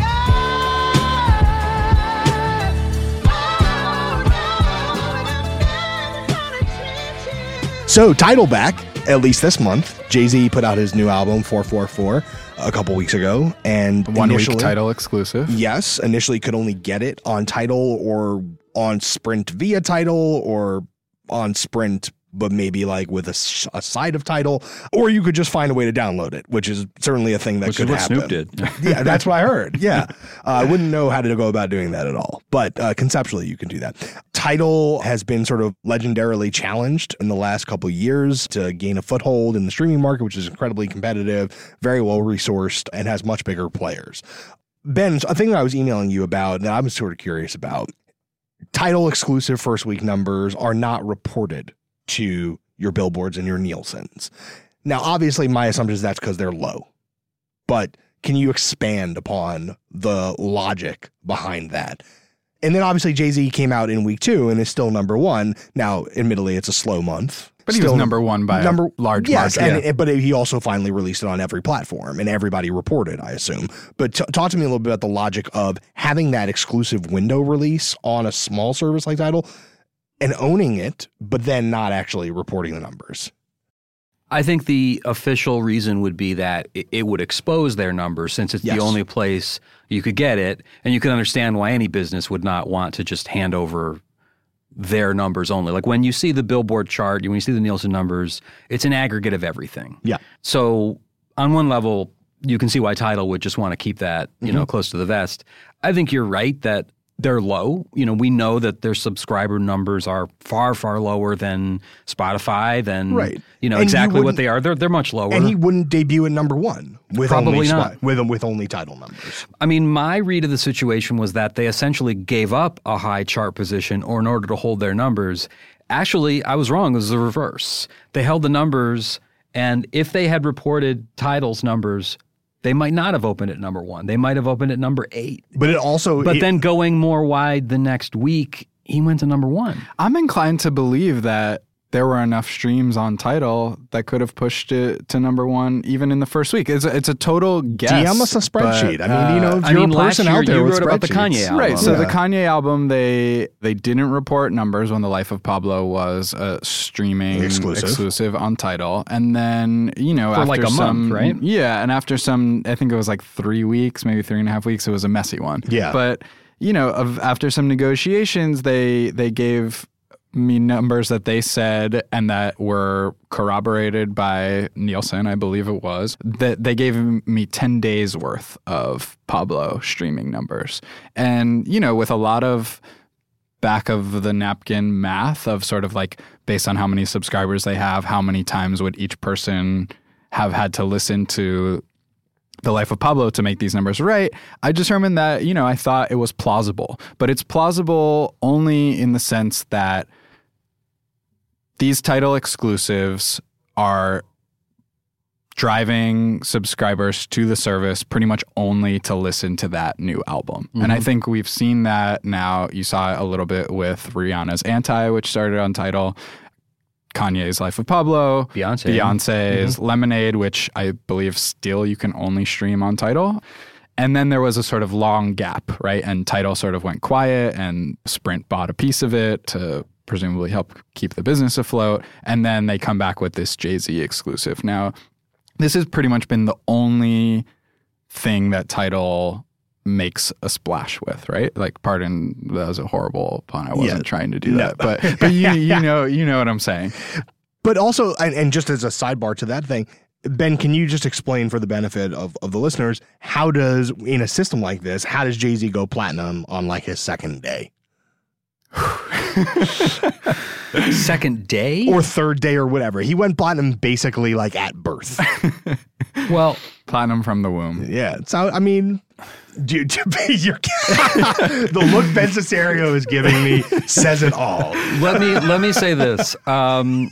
[SPEAKER 1] So, Tidal back, at least this month. Jay-Z put out his new album, four four four, a couple weeks ago. And
[SPEAKER 3] One
[SPEAKER 1] initially,
[SPEAKER 3] week Tidal exclusive.
[SPEAKER 1] Yes, initially could only get it on Tidal or on Sprint via Tidal or on Sprint, but maybe like with a, sh- a side of Tidal, or you could just find a way to download it, which is certainly a thing that
[SPEAKER 4] Which
[SPEAKER 1] could
[SPEAKER 4] is what
[SPEAKER 1] happen.
[SPEAKER 4] Snoop did.
[SPEAKER 1] Yeah, that's what I heard. Yeah. Uh, I wouldn't know how to go about doing that at all, but uh, conceptually you can do that. Tidal has been sort of legendarily challenged in the last couple of years to gain a foothold in the streaming market, which is incredibly competitive, very well resourced, and has much bigger players. Ben, a thing that I was emailing you about that I'm sort of curious about, Tidal exclusive first week numbers are not reported to your billboards and your Nielsen's. Now, obviously, my assumption is that's because they're low. But can you expand upon the logic behind that? And then obviously Jay-Z came out in week two and is still number one. Now, admittedly, it's a slow month.
[SPEAKER 3] But he
[SPEAKER 1] Still
[SPEAKER 3] was number one by
[SPEAKER 1] number,
[SPEAKER 3] a large
[SPEAKER 1] yes,
[SPEAKER 3] margin.
[SPEAKER 1] and, but he also finally released it on every platform, and everybody reported, I assume. But t- talk to me a little bit about the logic of having that exclusive window release on a small service like Tidal and owning it, but then not actually reporting the numbers.
[SPEAKER 4] I think the official reason would be that it, it would expose their numbers since it's
[SPEAKER 1] Yes.
[SPEAKER 4] the only place you could get it. And you can understand why any business would not want to just hand over their numbers only. Like when you see the Billboard chart, when you see the Nielsen numbers, it's an aggregate of everything.
[SPEAKER 1] Yeah.
[SPEAKER 4] So on one level, you can see why Tidal would just want to keep that, you
[SPEAKER 1] Mm-hmm.
[SPEAKER 4] know, close to the vest. I think you're right that they're low. You know, we know that their subscriber numbers are far, far lower than Spotify, than,
[SPEAKER 1] Right.
[SPEAKER 4] you know,
[SPEAKER 1] And you
[SPEAKER 4] exactly what
[SPEAKER 1] wouldn't-
[SPEAKER 4] they are. They're they're much lower.
[SPEAKER 1] And he wouldn't debut at number one with
[SPEAKER 4] Probably
[SPEAKER 1] only
[SPEAKER 4] not.
[SPEAKER 1] Spot- with with only Tidal numbers.
[SPEAKER 4] I mean, my read of the situation was that they essentially gave up a high chart position or in order to hold their numbers. Actually, I was wrong. It was the reverse. They held the numbers, and if they had reported Tidal's numbers, they might not have opened at number one. They might have opened at number eight.
[SPEAKER 1] But it also
[SPEAKER 4] But
[SPEAKER 1] it-
[SPEAKER 4] then going more wide the next week, he went to number one.
[SPEAKER 3] I'm inclined to believe that there were enough streams on Tidal that could have pushed it to number one even in the first week. It's a, it's a total guess.
[SPEAKER 1] D M us a spreadsheet.
[SPEAKER 3] but,
[SPEAKER 1] I mean, you know, if
[SPEAKER 3] uh,
[SPEAKER 4] I
[SPEAKER 1] you're
[SPEAKER 4] mean,
[SPEAKER 1] a
[SPEAKER 4] last
[SPEAKER 1] person
[SPEAKER 4] year
[SPEAKER 1] out there
[SPEAKER 4] you
[SPEAKER 1] with
[SPEAKER 4] wrote about the
[SPEAKER 1] spreadsheets.
[SPEAKER 4] Kanye album.
[SPEAKER 3] Right. So
[SPEAKER 1] Yeah.
[SPEAKER 3] the Kanye album, they they didn't report numbers when The Life of Pablo was a streaming
[SPEAKER 1] Exclusive.
[SPEAKER 3] exclusive on Tidal, and then you know
[SPEAKER 4] For
[SPEAKER 3] after
[SPEAKER 4] like a
[SPEAKER 3] some
[SPEAKER 4] month, right?
[SPEAKER 3] yeah, and after some, I think it was like three weeks, maybe three and a half weeks. It was a messy one.
[SPEAKER 1] Yeah.
[SPEAKER 3] But you know, of, after some negotiations, they they gave me numbers that they said and that were corroborated by Nielsen, I believe it was, that they gave me ten days worth of Pablo streaming numbers. And, you know, with a lot of back of the napkin math of sort of like based on how many subscribers they have, how many times would each person have had to listen to The Life of Pablo to make these numbers right, I determined that, you know, I thought it was plausible. But it's plausible only in the sense that these Tidal exclusives are driving subscribers to the service pretty much only to listen to that new album. Mm-hmm. And I think we've seen that now. You saw it a little bit with Rihanna's Anti, which started on Tidal. Kanye's Life of Pablo,
[SPEAKER 4] Beyonce.
[SPEAKER 3] Beyonce's mm-hmm. Lemonade, which I believe still you can only stream on Tidal. And then there was a sort of long gap, right? And Tidal sort of went quiet and Sprint bought a piece of it to presumably help keep the business afloat. And then they come back with this Jay-Z exclusive. Now, this has pretty much been the only thing that Tidal makes a splash with, right? Like, pardon, that was a horrible pun. I wasn't yeah, trying to do no. that. But but you you know you know what I'm saying.
[SPEAKER 1] But also, and, and just as a sidebar to that thing, Ben, can you just explain for the benefit of, of the listeners, how does, in a system like this, how does Jay-Z go platinum on like his second day?
[SPEAKER 4] Second day?
[SPEAKER 1] Or third day or whatever. He went platinum basically like at birth.
[SPEAKER 4] Well,
[SPEAKER 3] platinum from the womb.
[SPEAKER 1] Yeah. So, I mean, do, do, you're, the look Ben Cesario is giving me says it all.
[SPEAKER 4] Let me let me say this. Um,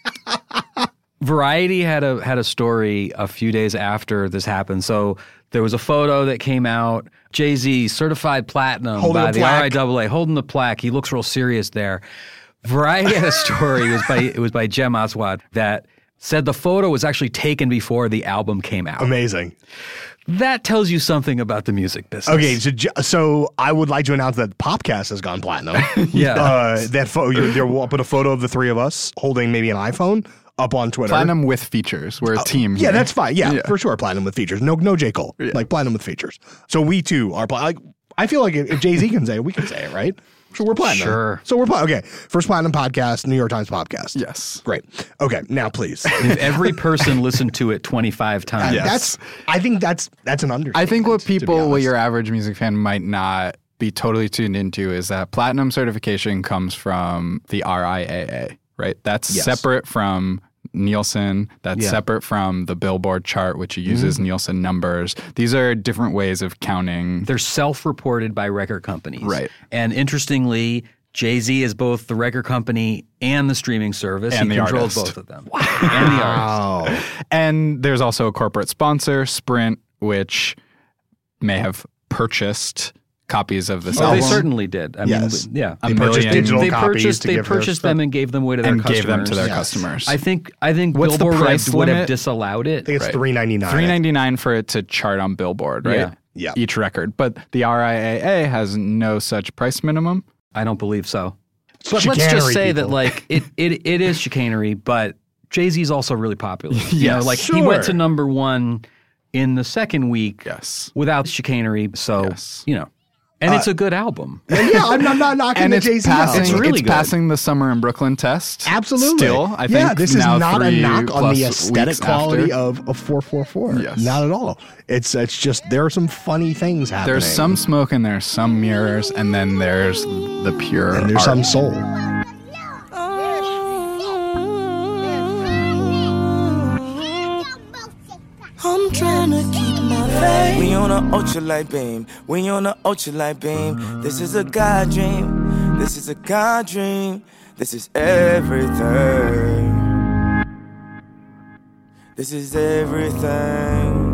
[SPEAKER 4] Variety had a had a story a few days after this happened. So there was a photo that came out. Jay-Z certified platinum
[SPEAKER 1] holding
[SPEAKER 4] by the R I A A, holding the plaque. He looks real serious there. Variety had a story. It was by it was by Jem Aswad that said the photo was actually taken before the album came out.
[SPEAKER 1] Amazing.
[SPEAKER 4] That tells you something about the music business.
[SPEAKER 1] Okay, so so I would like to announce that Popcast has gone platinum.
[SPEAKER 4] Yeah,
[SPEAKER 1] uh, that photo. There, put a photo of the three of us holding maybe an iPhone up on Twitter.
[SPEAKER 3] Platinum with features. We're a team.
[SPEAKER 1] Uh, yeah,
[SPEAKER 3] here.
[SPEAKER 1] that's fine. Yeah,
[SPEAKER 3] yeah,
[SPEAKER 1] for sure. Platinum with features. No, no J. Cole. Yeah. Like platinum with features. So we too are. Like, I feel like if, if Jay-Z can say it, we can say it, right? So we're platinum.
[SPEAKER 4] Sure.
[SPEAKER 1] So we're platinum. Okay. First platinum podcast, New York Times podcast.
[SPEAKER 3] Yes.
[SPEAKER 1] Great. Okay. Now, please.
[SPEAKER 4] If every person listened to it twenty-five times.
[SPEAKER 1] Yes. That's. I think that's that's an understatement.
[SPEAKER 3] I think what people, what your average music fan might not be totally tuned into is that platinum certification comes from the R I A A, right? That's yes. separate from Nielsen. That's yeah. separate from the Billboard chart, which uses mm-hmm. Nielsen numbers. These are different ways of counting.
[SPEAKER 4] They're self-reported by record companies.
[SPEAKER 3] Right.
[SPEAKER 4] And interestingly, Jay-Z is both the record company and the streaming service.
[SPEAKER 3] And
[SPEAKER 4] he
[SPEAKER 3] the
[SPEAKER 4] controls
[SPEAKER 3] artist.
[SPEAKER 4] both of them.
[SPEAKER 3] Wow.
[SPEAKER 4] And the artist.
[SPEAKER 3] And there's also a corporate sponsor, Sprint, which may have purchased copies of this
[SPEAKER 4] oh,
[SPEAKER 3] album.
[SPEAKER 4] They certainly did. I
[SPEAKER 1] yes.
[SPEAKER 4] mean, yeah.
[SPEAKER 3] A
[SPEAKER 1] they
[SPEAKER 3] million.
[SPEAKER 1] purchased digital
[SPEAKER 4] they
[SPEAKER 1] copies
[SPEAKER 4] purchased,
[SPEAKER 1] to
[SPEAKER 4] they
[SPEAKER 1] give
[SPEAKER 4] purchased them and gave them away to their
[SPEAKER 3] and
[SPEAKER 4] customers.
[SPEAKER 3] gave them to their
[SPEAKER 1] yes.
[SPEAKER 3] customers.
[SPEAKER 4] I think I think
[SPEAKER 3] What's
[SPEAKER 4] Billboard
[SPEAKER 3] the price
[SPEAKER 4] would
[SPEAKER 3] limit?
[SPEAKER 4] have disallowed it.
[SPEAKER 1] I think it's
[SPEAKER 3] right.
[SPEAKER 1] three ninety-nine.
[SPEAKER 3] three ninety-nine for it to chart on Billboard, right?
[SPEAKER 4] Yeah.
[SPEAKER 1] Yeah.
[SPEAKER 3] Each record. But the R I A A has no such price minimum.
[SPEAKER 4] I don't believe so.
[SPEAKER 1] It's
[SPEAKER 4] but let's just
[SPEAKER 1] chicanery,
[SPEAKER 4] say
[SPEAKER 1] people.
[SPEAKER 4] that like it, it it is chicanery, but Jay-Z's also really popular. You
[SPEAKER 3] Yes,
[SPEAKER 4] know, like
[SPEAKER 1] sure.
[SPEAKER 4] he went to number one in the second week
[SPEAKER 3] Yes.
[SPEAKER 4] without chicanery. So
[SPEAKER 3] Yes.
[SPEAKER 4] you know. And
[SPEAKER 1] Uh,
[SPEAKER 4] it's a good album.
[SPEAKER 1] And yeah, I'm not, not knocking
[SPEAKER 3] And
[SPEAKER 1] the
[SPEAKER 3] it's
[SPEAKER 1] Jay-Z
[SPEAKER 3] passing,
[SPEAKER 1] album.
[SPEAKER 4] It's really
[SPEAKER 3] it's
[SPEAKER 4] good.
[SPEAKER 3] passing the Summer in Brooklyn test.
[SPEAKER 1] Absolutely.
[SPEAKER 3] Still, I think
[SPEAKER 1] yeah, this is
[SPEAKER 3] now
[SPEAKER 1] not a
[SPEAKER 3] three
[SPEAKER 1] knock on the
[SPEAKER 3] plus
[SPEAKER 1] aesthetic
[SPEAKER 3] weeks
[SPEAKER 1] quality
[SPEAKER 3] after.
[SPEAKER 1] of, of four four four.
[SPEAKER 3] Yes.
[SPEAKER 1] Not at all. It's it's just there are some funny things happening.
[SPEAKER 3] There's some smoke and there's some mirrors, and then there's the pure
[SPEAKER 1] and there's
[SPEAKER 3] art.
[SPEAKER 1] some soul.
[SPEAKER 2] I'm trying to keep my faith. We on a ultralight beam. We on a ultralight beam. This is a God dream. This is a God dream. This is everything. This is everything.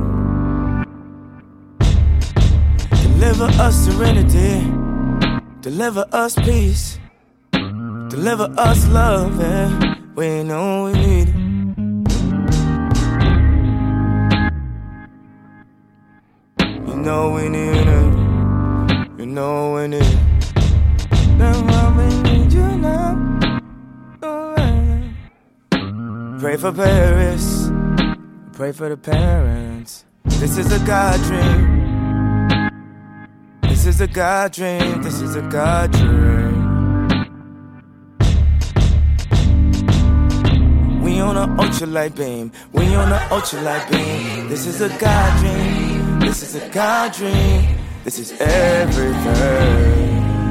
[SPEAKER 2] Deliver us serenity. Deliver us peace. Deliver us love. Yeah. We know we need it. You know we need it. You know we need it. That's why we need you now. Oh, yeah. Pray for Paris. Pray for the parents. This is a God dream. This is a God dream. This is a God dream. We on an ultralight beam. We on an ultralight beam. This is a God dream. This is a God dream. This is everything.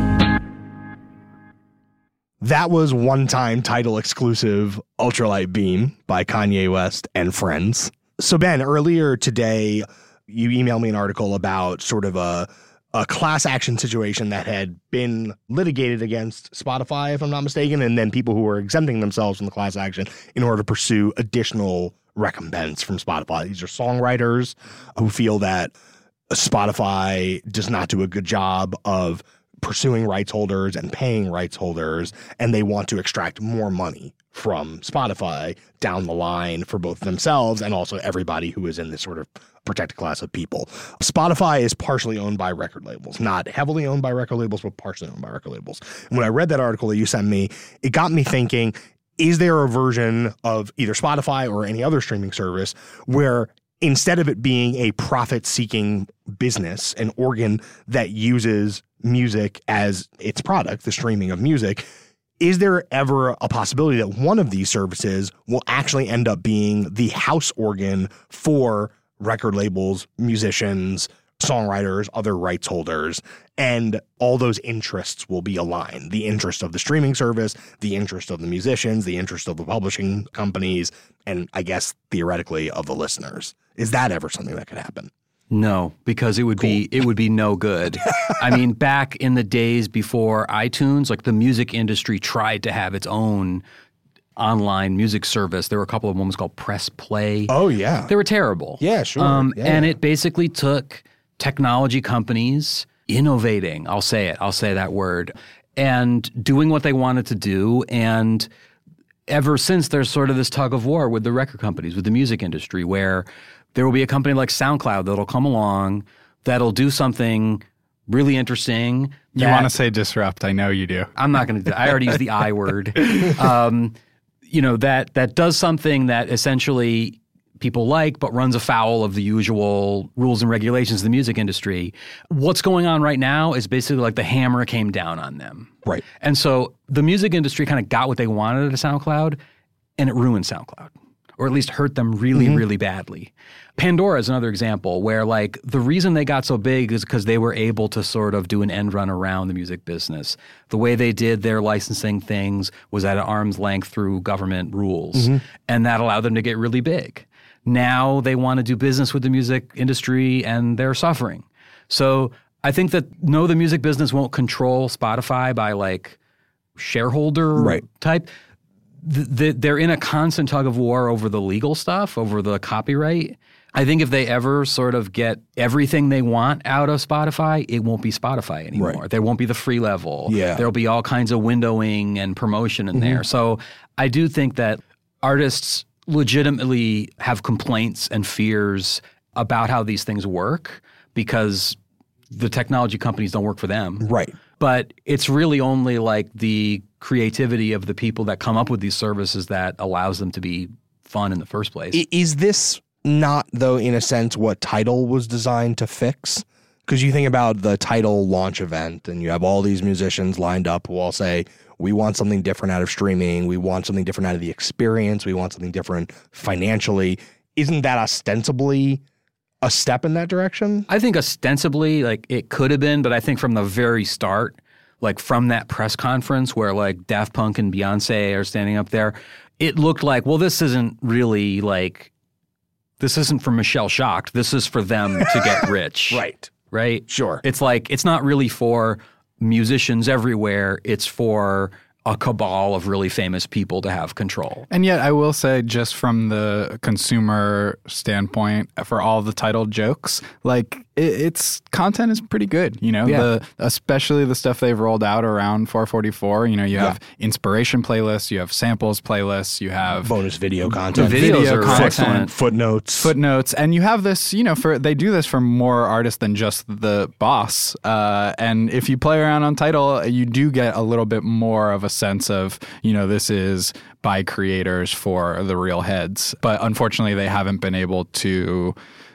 [SPEAKER 1] That was one-time Tidal exclusive Ultralight Beam by Kanye West and friends. So Ben, earlier today, you emailed me an article about sort of a a class action situation that had been litigated against Spotify, if I'm not mistaken, and then people who were exempting themselves from the class action in order to pursue additional recompense from Spotify. These are songwriters who feel that Spotify does not do a good job of pursuing rights holders and paying rights holders, and they want to extract more money from Spotify down the line for both themselves and also everybody who is in this sort of protected class of people. Spotify is partially owned by record labels, not heavily owned by record labels, but partially owned by record labels. And when I read that article that you sent me, it got me thinking, is there a version of either Spotify or any other streaming service where instead of it being a profit-seeking business, an organ that uses music as its product, the streaming of music, is there ever a possibility that one of these services will actually end up being the house organ for record labels, musicians, songwriters, other rights holders, and all those interests will be aligned? The interest of the streaming service, the interest of the musicians, the interest of the publishing companies, and I guess theoretically of the listeners. Is that ever something that could happen?
[SPEAKER 4] No, because it would cool. be it would be no good. I mean, back in the days before iTunes, like the music industry tried to have its own online music service. There were a couple of ones called Press Play.
[SPEAKER 1] Oh, yeah.
[SPEAKER 4] They were terrible.
[SPEAKER 1] Yeah, sure.
[SPEAKER 4] Um,
[SPEAKER 1] yeah,
[SPEAKER 4] and
[SPEAKER 1] yeah.
[SPEAKER 4] it basically took technology companies innovating, I'll say it, I'll say that word, and doing what they wanted to do. And ever since, there's sort of this tug of war with the record companies, with the music industry, where there will be a company like SoundCloud that'll come along, that'll do something really interesting.
[SPEAKER 3] You want to say disrupt. I know you do.
[SPEAKER 4] I'm not going to do I already used the I word. Um, you know, that that does something that essentially people like, but runs afoul of the usual rules and regulations of the music industry. What's going on right now is basically like the hammer came down on them.
[SPEAKER 1] Right.
[SPEAKER 4] And so the music industry kind of got what they wanted at SoundCloud, and it ruined SoundCloud, or at least hurt them really, mm-hmm. really badly. Pandora is another example where, like, the reason they got so big is because they were able to sort of do an end run around the music business. The way they did their licensing things was at an arm's length through government rules, mm-hmm. and that allowed them to get really big. Now they want to do business with the music industry, and they're suffering. So I think that, no, the music business won't control Spotify by, like, shareholder
[SPEAKER 1] right.
[SPEAKER 4] type. The, the, they're in a constant tug of war over the legal stuff, over the copyright. I think if they ever sort of get everything they want out of Spotify, it won't be Spotify anymore.
[SPEAKER 1] Right.
[SPEAKER 4] There won't be the free level.
[SPEAKER 1] Yeah.
[SPEAKER 4] There'll be all kinds of windowing and promotion in mm-hmm. there. So I do think that artists legitimately have complaints and fears about how these things work because the technology companies don't work for them.
[SPEAKER 1] Right.
[SPEAKER 4] But it's really only like the creativity of the people that come up with these services that allows them to be fun in the first place.
[SPEAKER 1] Is this not, though, in a sense, what Tidal was designed to fix? Because you think about the Tidal launch event and you have all these musicians lined up who all say, we want something different out of streaming. We want something different out of the experience. We want something different financially. Isn't that ostensibly a step in that direction?
[SPEAKER 4] I think ostensibly, like, it could have been, but I think from the very start, like from that press conference where like Daft Punk and Beyonce are standing up there, it looked like, well, this isn't really like, this isn't for Michelle Shocked. This is for them to get rich.
[SPEAKER 1] Right.
[SPEAKER 4] Right?
[SPEAKER 1] Sure.
[SPEAKER 4] It's like, it's not really for musicians everywhere. It's for a cabal of really famous people to have control.
[SPEAKER 3] And yet I will say, just from the consumer standpoint, for all the Tidal jokes, like it, its content is pretty good, you know,
[SPEAKER 4] yeah.
[SPEAKER 3] the especially the stuff they've rolled out around four forty-four. You know, you have yeah. inspiration playlists, you have samples playlists, you have
[SPEAKER 1] bonus video content,
[SPEAKER 4] the videos
[SPEAKER 3] video
[SPEAKER 4] are
[SPEAKER 3] content,
[SPEAKER 4] excellent.
[SPEAKER 1] footnotes,
[SPEAKER 3] footnotes, and you have this, you know, for they do this for more artists than just the boss. Uh, and if you play around on Tidal, you do get a little bit more of a sense of, you know, this is by creators for the real heads. But unfortunately, they haven't been able to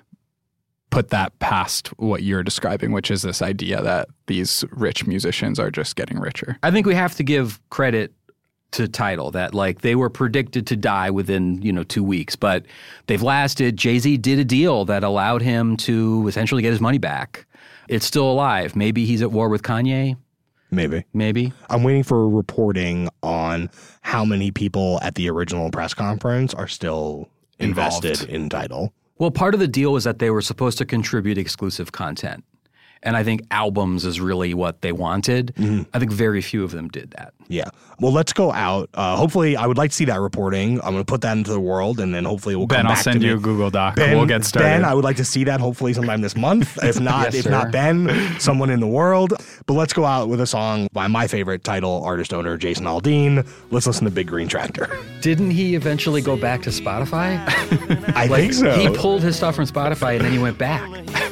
[SPEAKER 3] put that past what you're describing, which is this idea that these rich musicians are just getting richer.
[SPEAKER 4] I think we have to give credit to Tidal that, like, they were predicted to die within, you know, two weeks, but they've lasted. Jay-Z did a deal that allowed him to essentially get his money back. It's still alive. Maybe he's at war with Kanye.
[SPEAKER 1] Maybe.
[SPEAKER 4] Maybe.
[SPEAKER 1] I'm waiting for reporting on how many people at the original press conference are still invested
[SPEAKER 3] Involved.
[SPEAKER 1] in Tidal.
[SPEAKER 4] Well, part of the deal was that they were supposed to contribute exclusive content. And I think albums is really what they wanted. Mm-hmm. I think very few of them did that.
[SPEAKER 1] Yeah. Well, let's go out. Uh, hopefully, I would like to see that reporting. I'm going to put that into the world, and then hopefully it will
[SPEAKER 3] Ben,
[SPEAKER 1] come
[SPEAKER 3] I'll
[SPEAKER 1] back
[SPEAKER 3] send
[SPEAKER 1] to
[SPEAKER 3] you
[SPEAKER 1] me.
[SPEAKER 3] a Google Doc.
[SPEAKER 1] Ben,
[SPEAKER 3] we'll get started.
[SPEAKER 1] Ben, I would like to see that hopefully sometime this month. If not,
[SPEAKER 4] Yes,
[SPEAKER 1] if
[SPEAKER 4] sir.
[SPEAKER 1] not Ben, someone in the world. But let's go out with a song by my favorite title artist owner, Jason Aldean. Let's listen to Big Green Tractor.
[SPEAKER 4] Didn't he eventually go back to Spotify?
[SPEAKER 1] I
[SPEAKER 4] Like,
[SPEAKER 1] think so.
[SPEAKER 4] He pulled his stuff from Spotify and then he went back.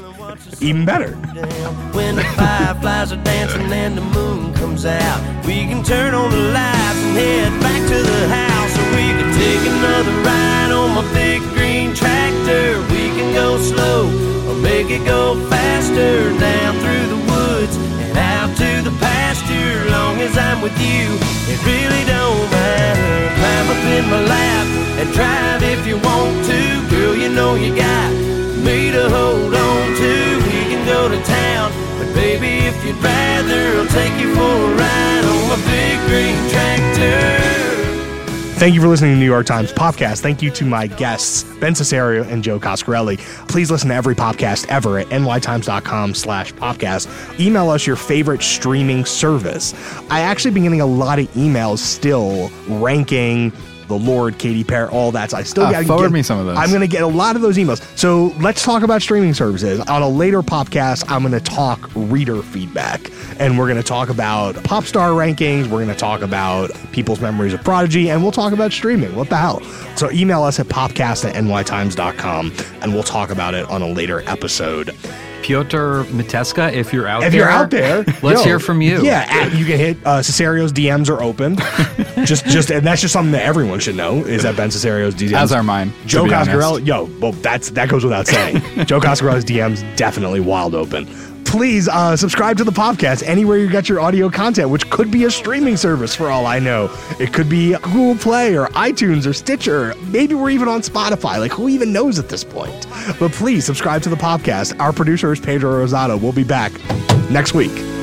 [SPEAKER 1] Even better.
[SPEAKER 2] When the fireflies are dancing and the moon comes out, we can turn on the lights and head back to the house. Or we can take another ride on my big green tractor. We can go slow or make it go faster, down through the woods and out to the pasture. Long as I'm with you, it really don't matter. Climb up in my lap and drive if you want to. Girl, you know you got me to hold on to. We can go to town, but baby, if you'd rather, I'll take you for a ride on my big green tractor.
[SPEAKER 1] Thank you for listening to the New York Times podcast. Thank you to my guests, Ben Cesario and Joe Coscarelli. Please listen to every podcast ever at nytimes.com slash podcast. Email us your favorite streaming service. I actually been getting a lot of emails still ranking The Lord, Katy Perry, all that. So I still
[SPEAKER 3] Uh,
[SPEAKER 1] got to
[SPEAKER 3] forward
[SPEAKER 1] get,
[SPEAKER 3] me some of those.
[SPEAKER 1] I'm going to get a lot of those emails. So let's talk about streaming services. On a later podcast, I'm going to talk reader feedback. And we're going to talk about pop star rankings. We're going to talk about people's memories of Prodigy. And we'll talk about streaming. What the hell? So email us at popcast at nytimes dot com. And we'll talk about it on a later episode.
[SPEAKER 4] Piotr Miteska, if you're out
[SPEAKER 1] If
[SPEAKER 4] there.
[SPEAKER 1] you're out there,
[SPEAKER 4] let's
[SPEAKER 1] yo,
[SPEAKER 4] hear from you.
[SPEAKER 1] Yeah, at, you can hit uh, Cesario's D Ms are open. just, just, and that's just something that everyone should know is that Ben Cesario's D Ms.
[SPEAKER 3] As are mine. to
[SPEAKER 1] Joe
[SPEAKER 3] be honest.
[SPEAKER 1] Coscarelli, yo, well, that's that goes without saying. Joe Coscarelli's D Ms definitely wild open. Please uh, subscribe to the podcast anywhere you get your audio content, which could be a streaming service for all I know. It could be Google Play or iTunes or Stitcher. Maybe we're even on Spotify. Like, who even knows at this point? But please subscribe to the podcast. Our producer is Pedro Rosado. We'll be back next week.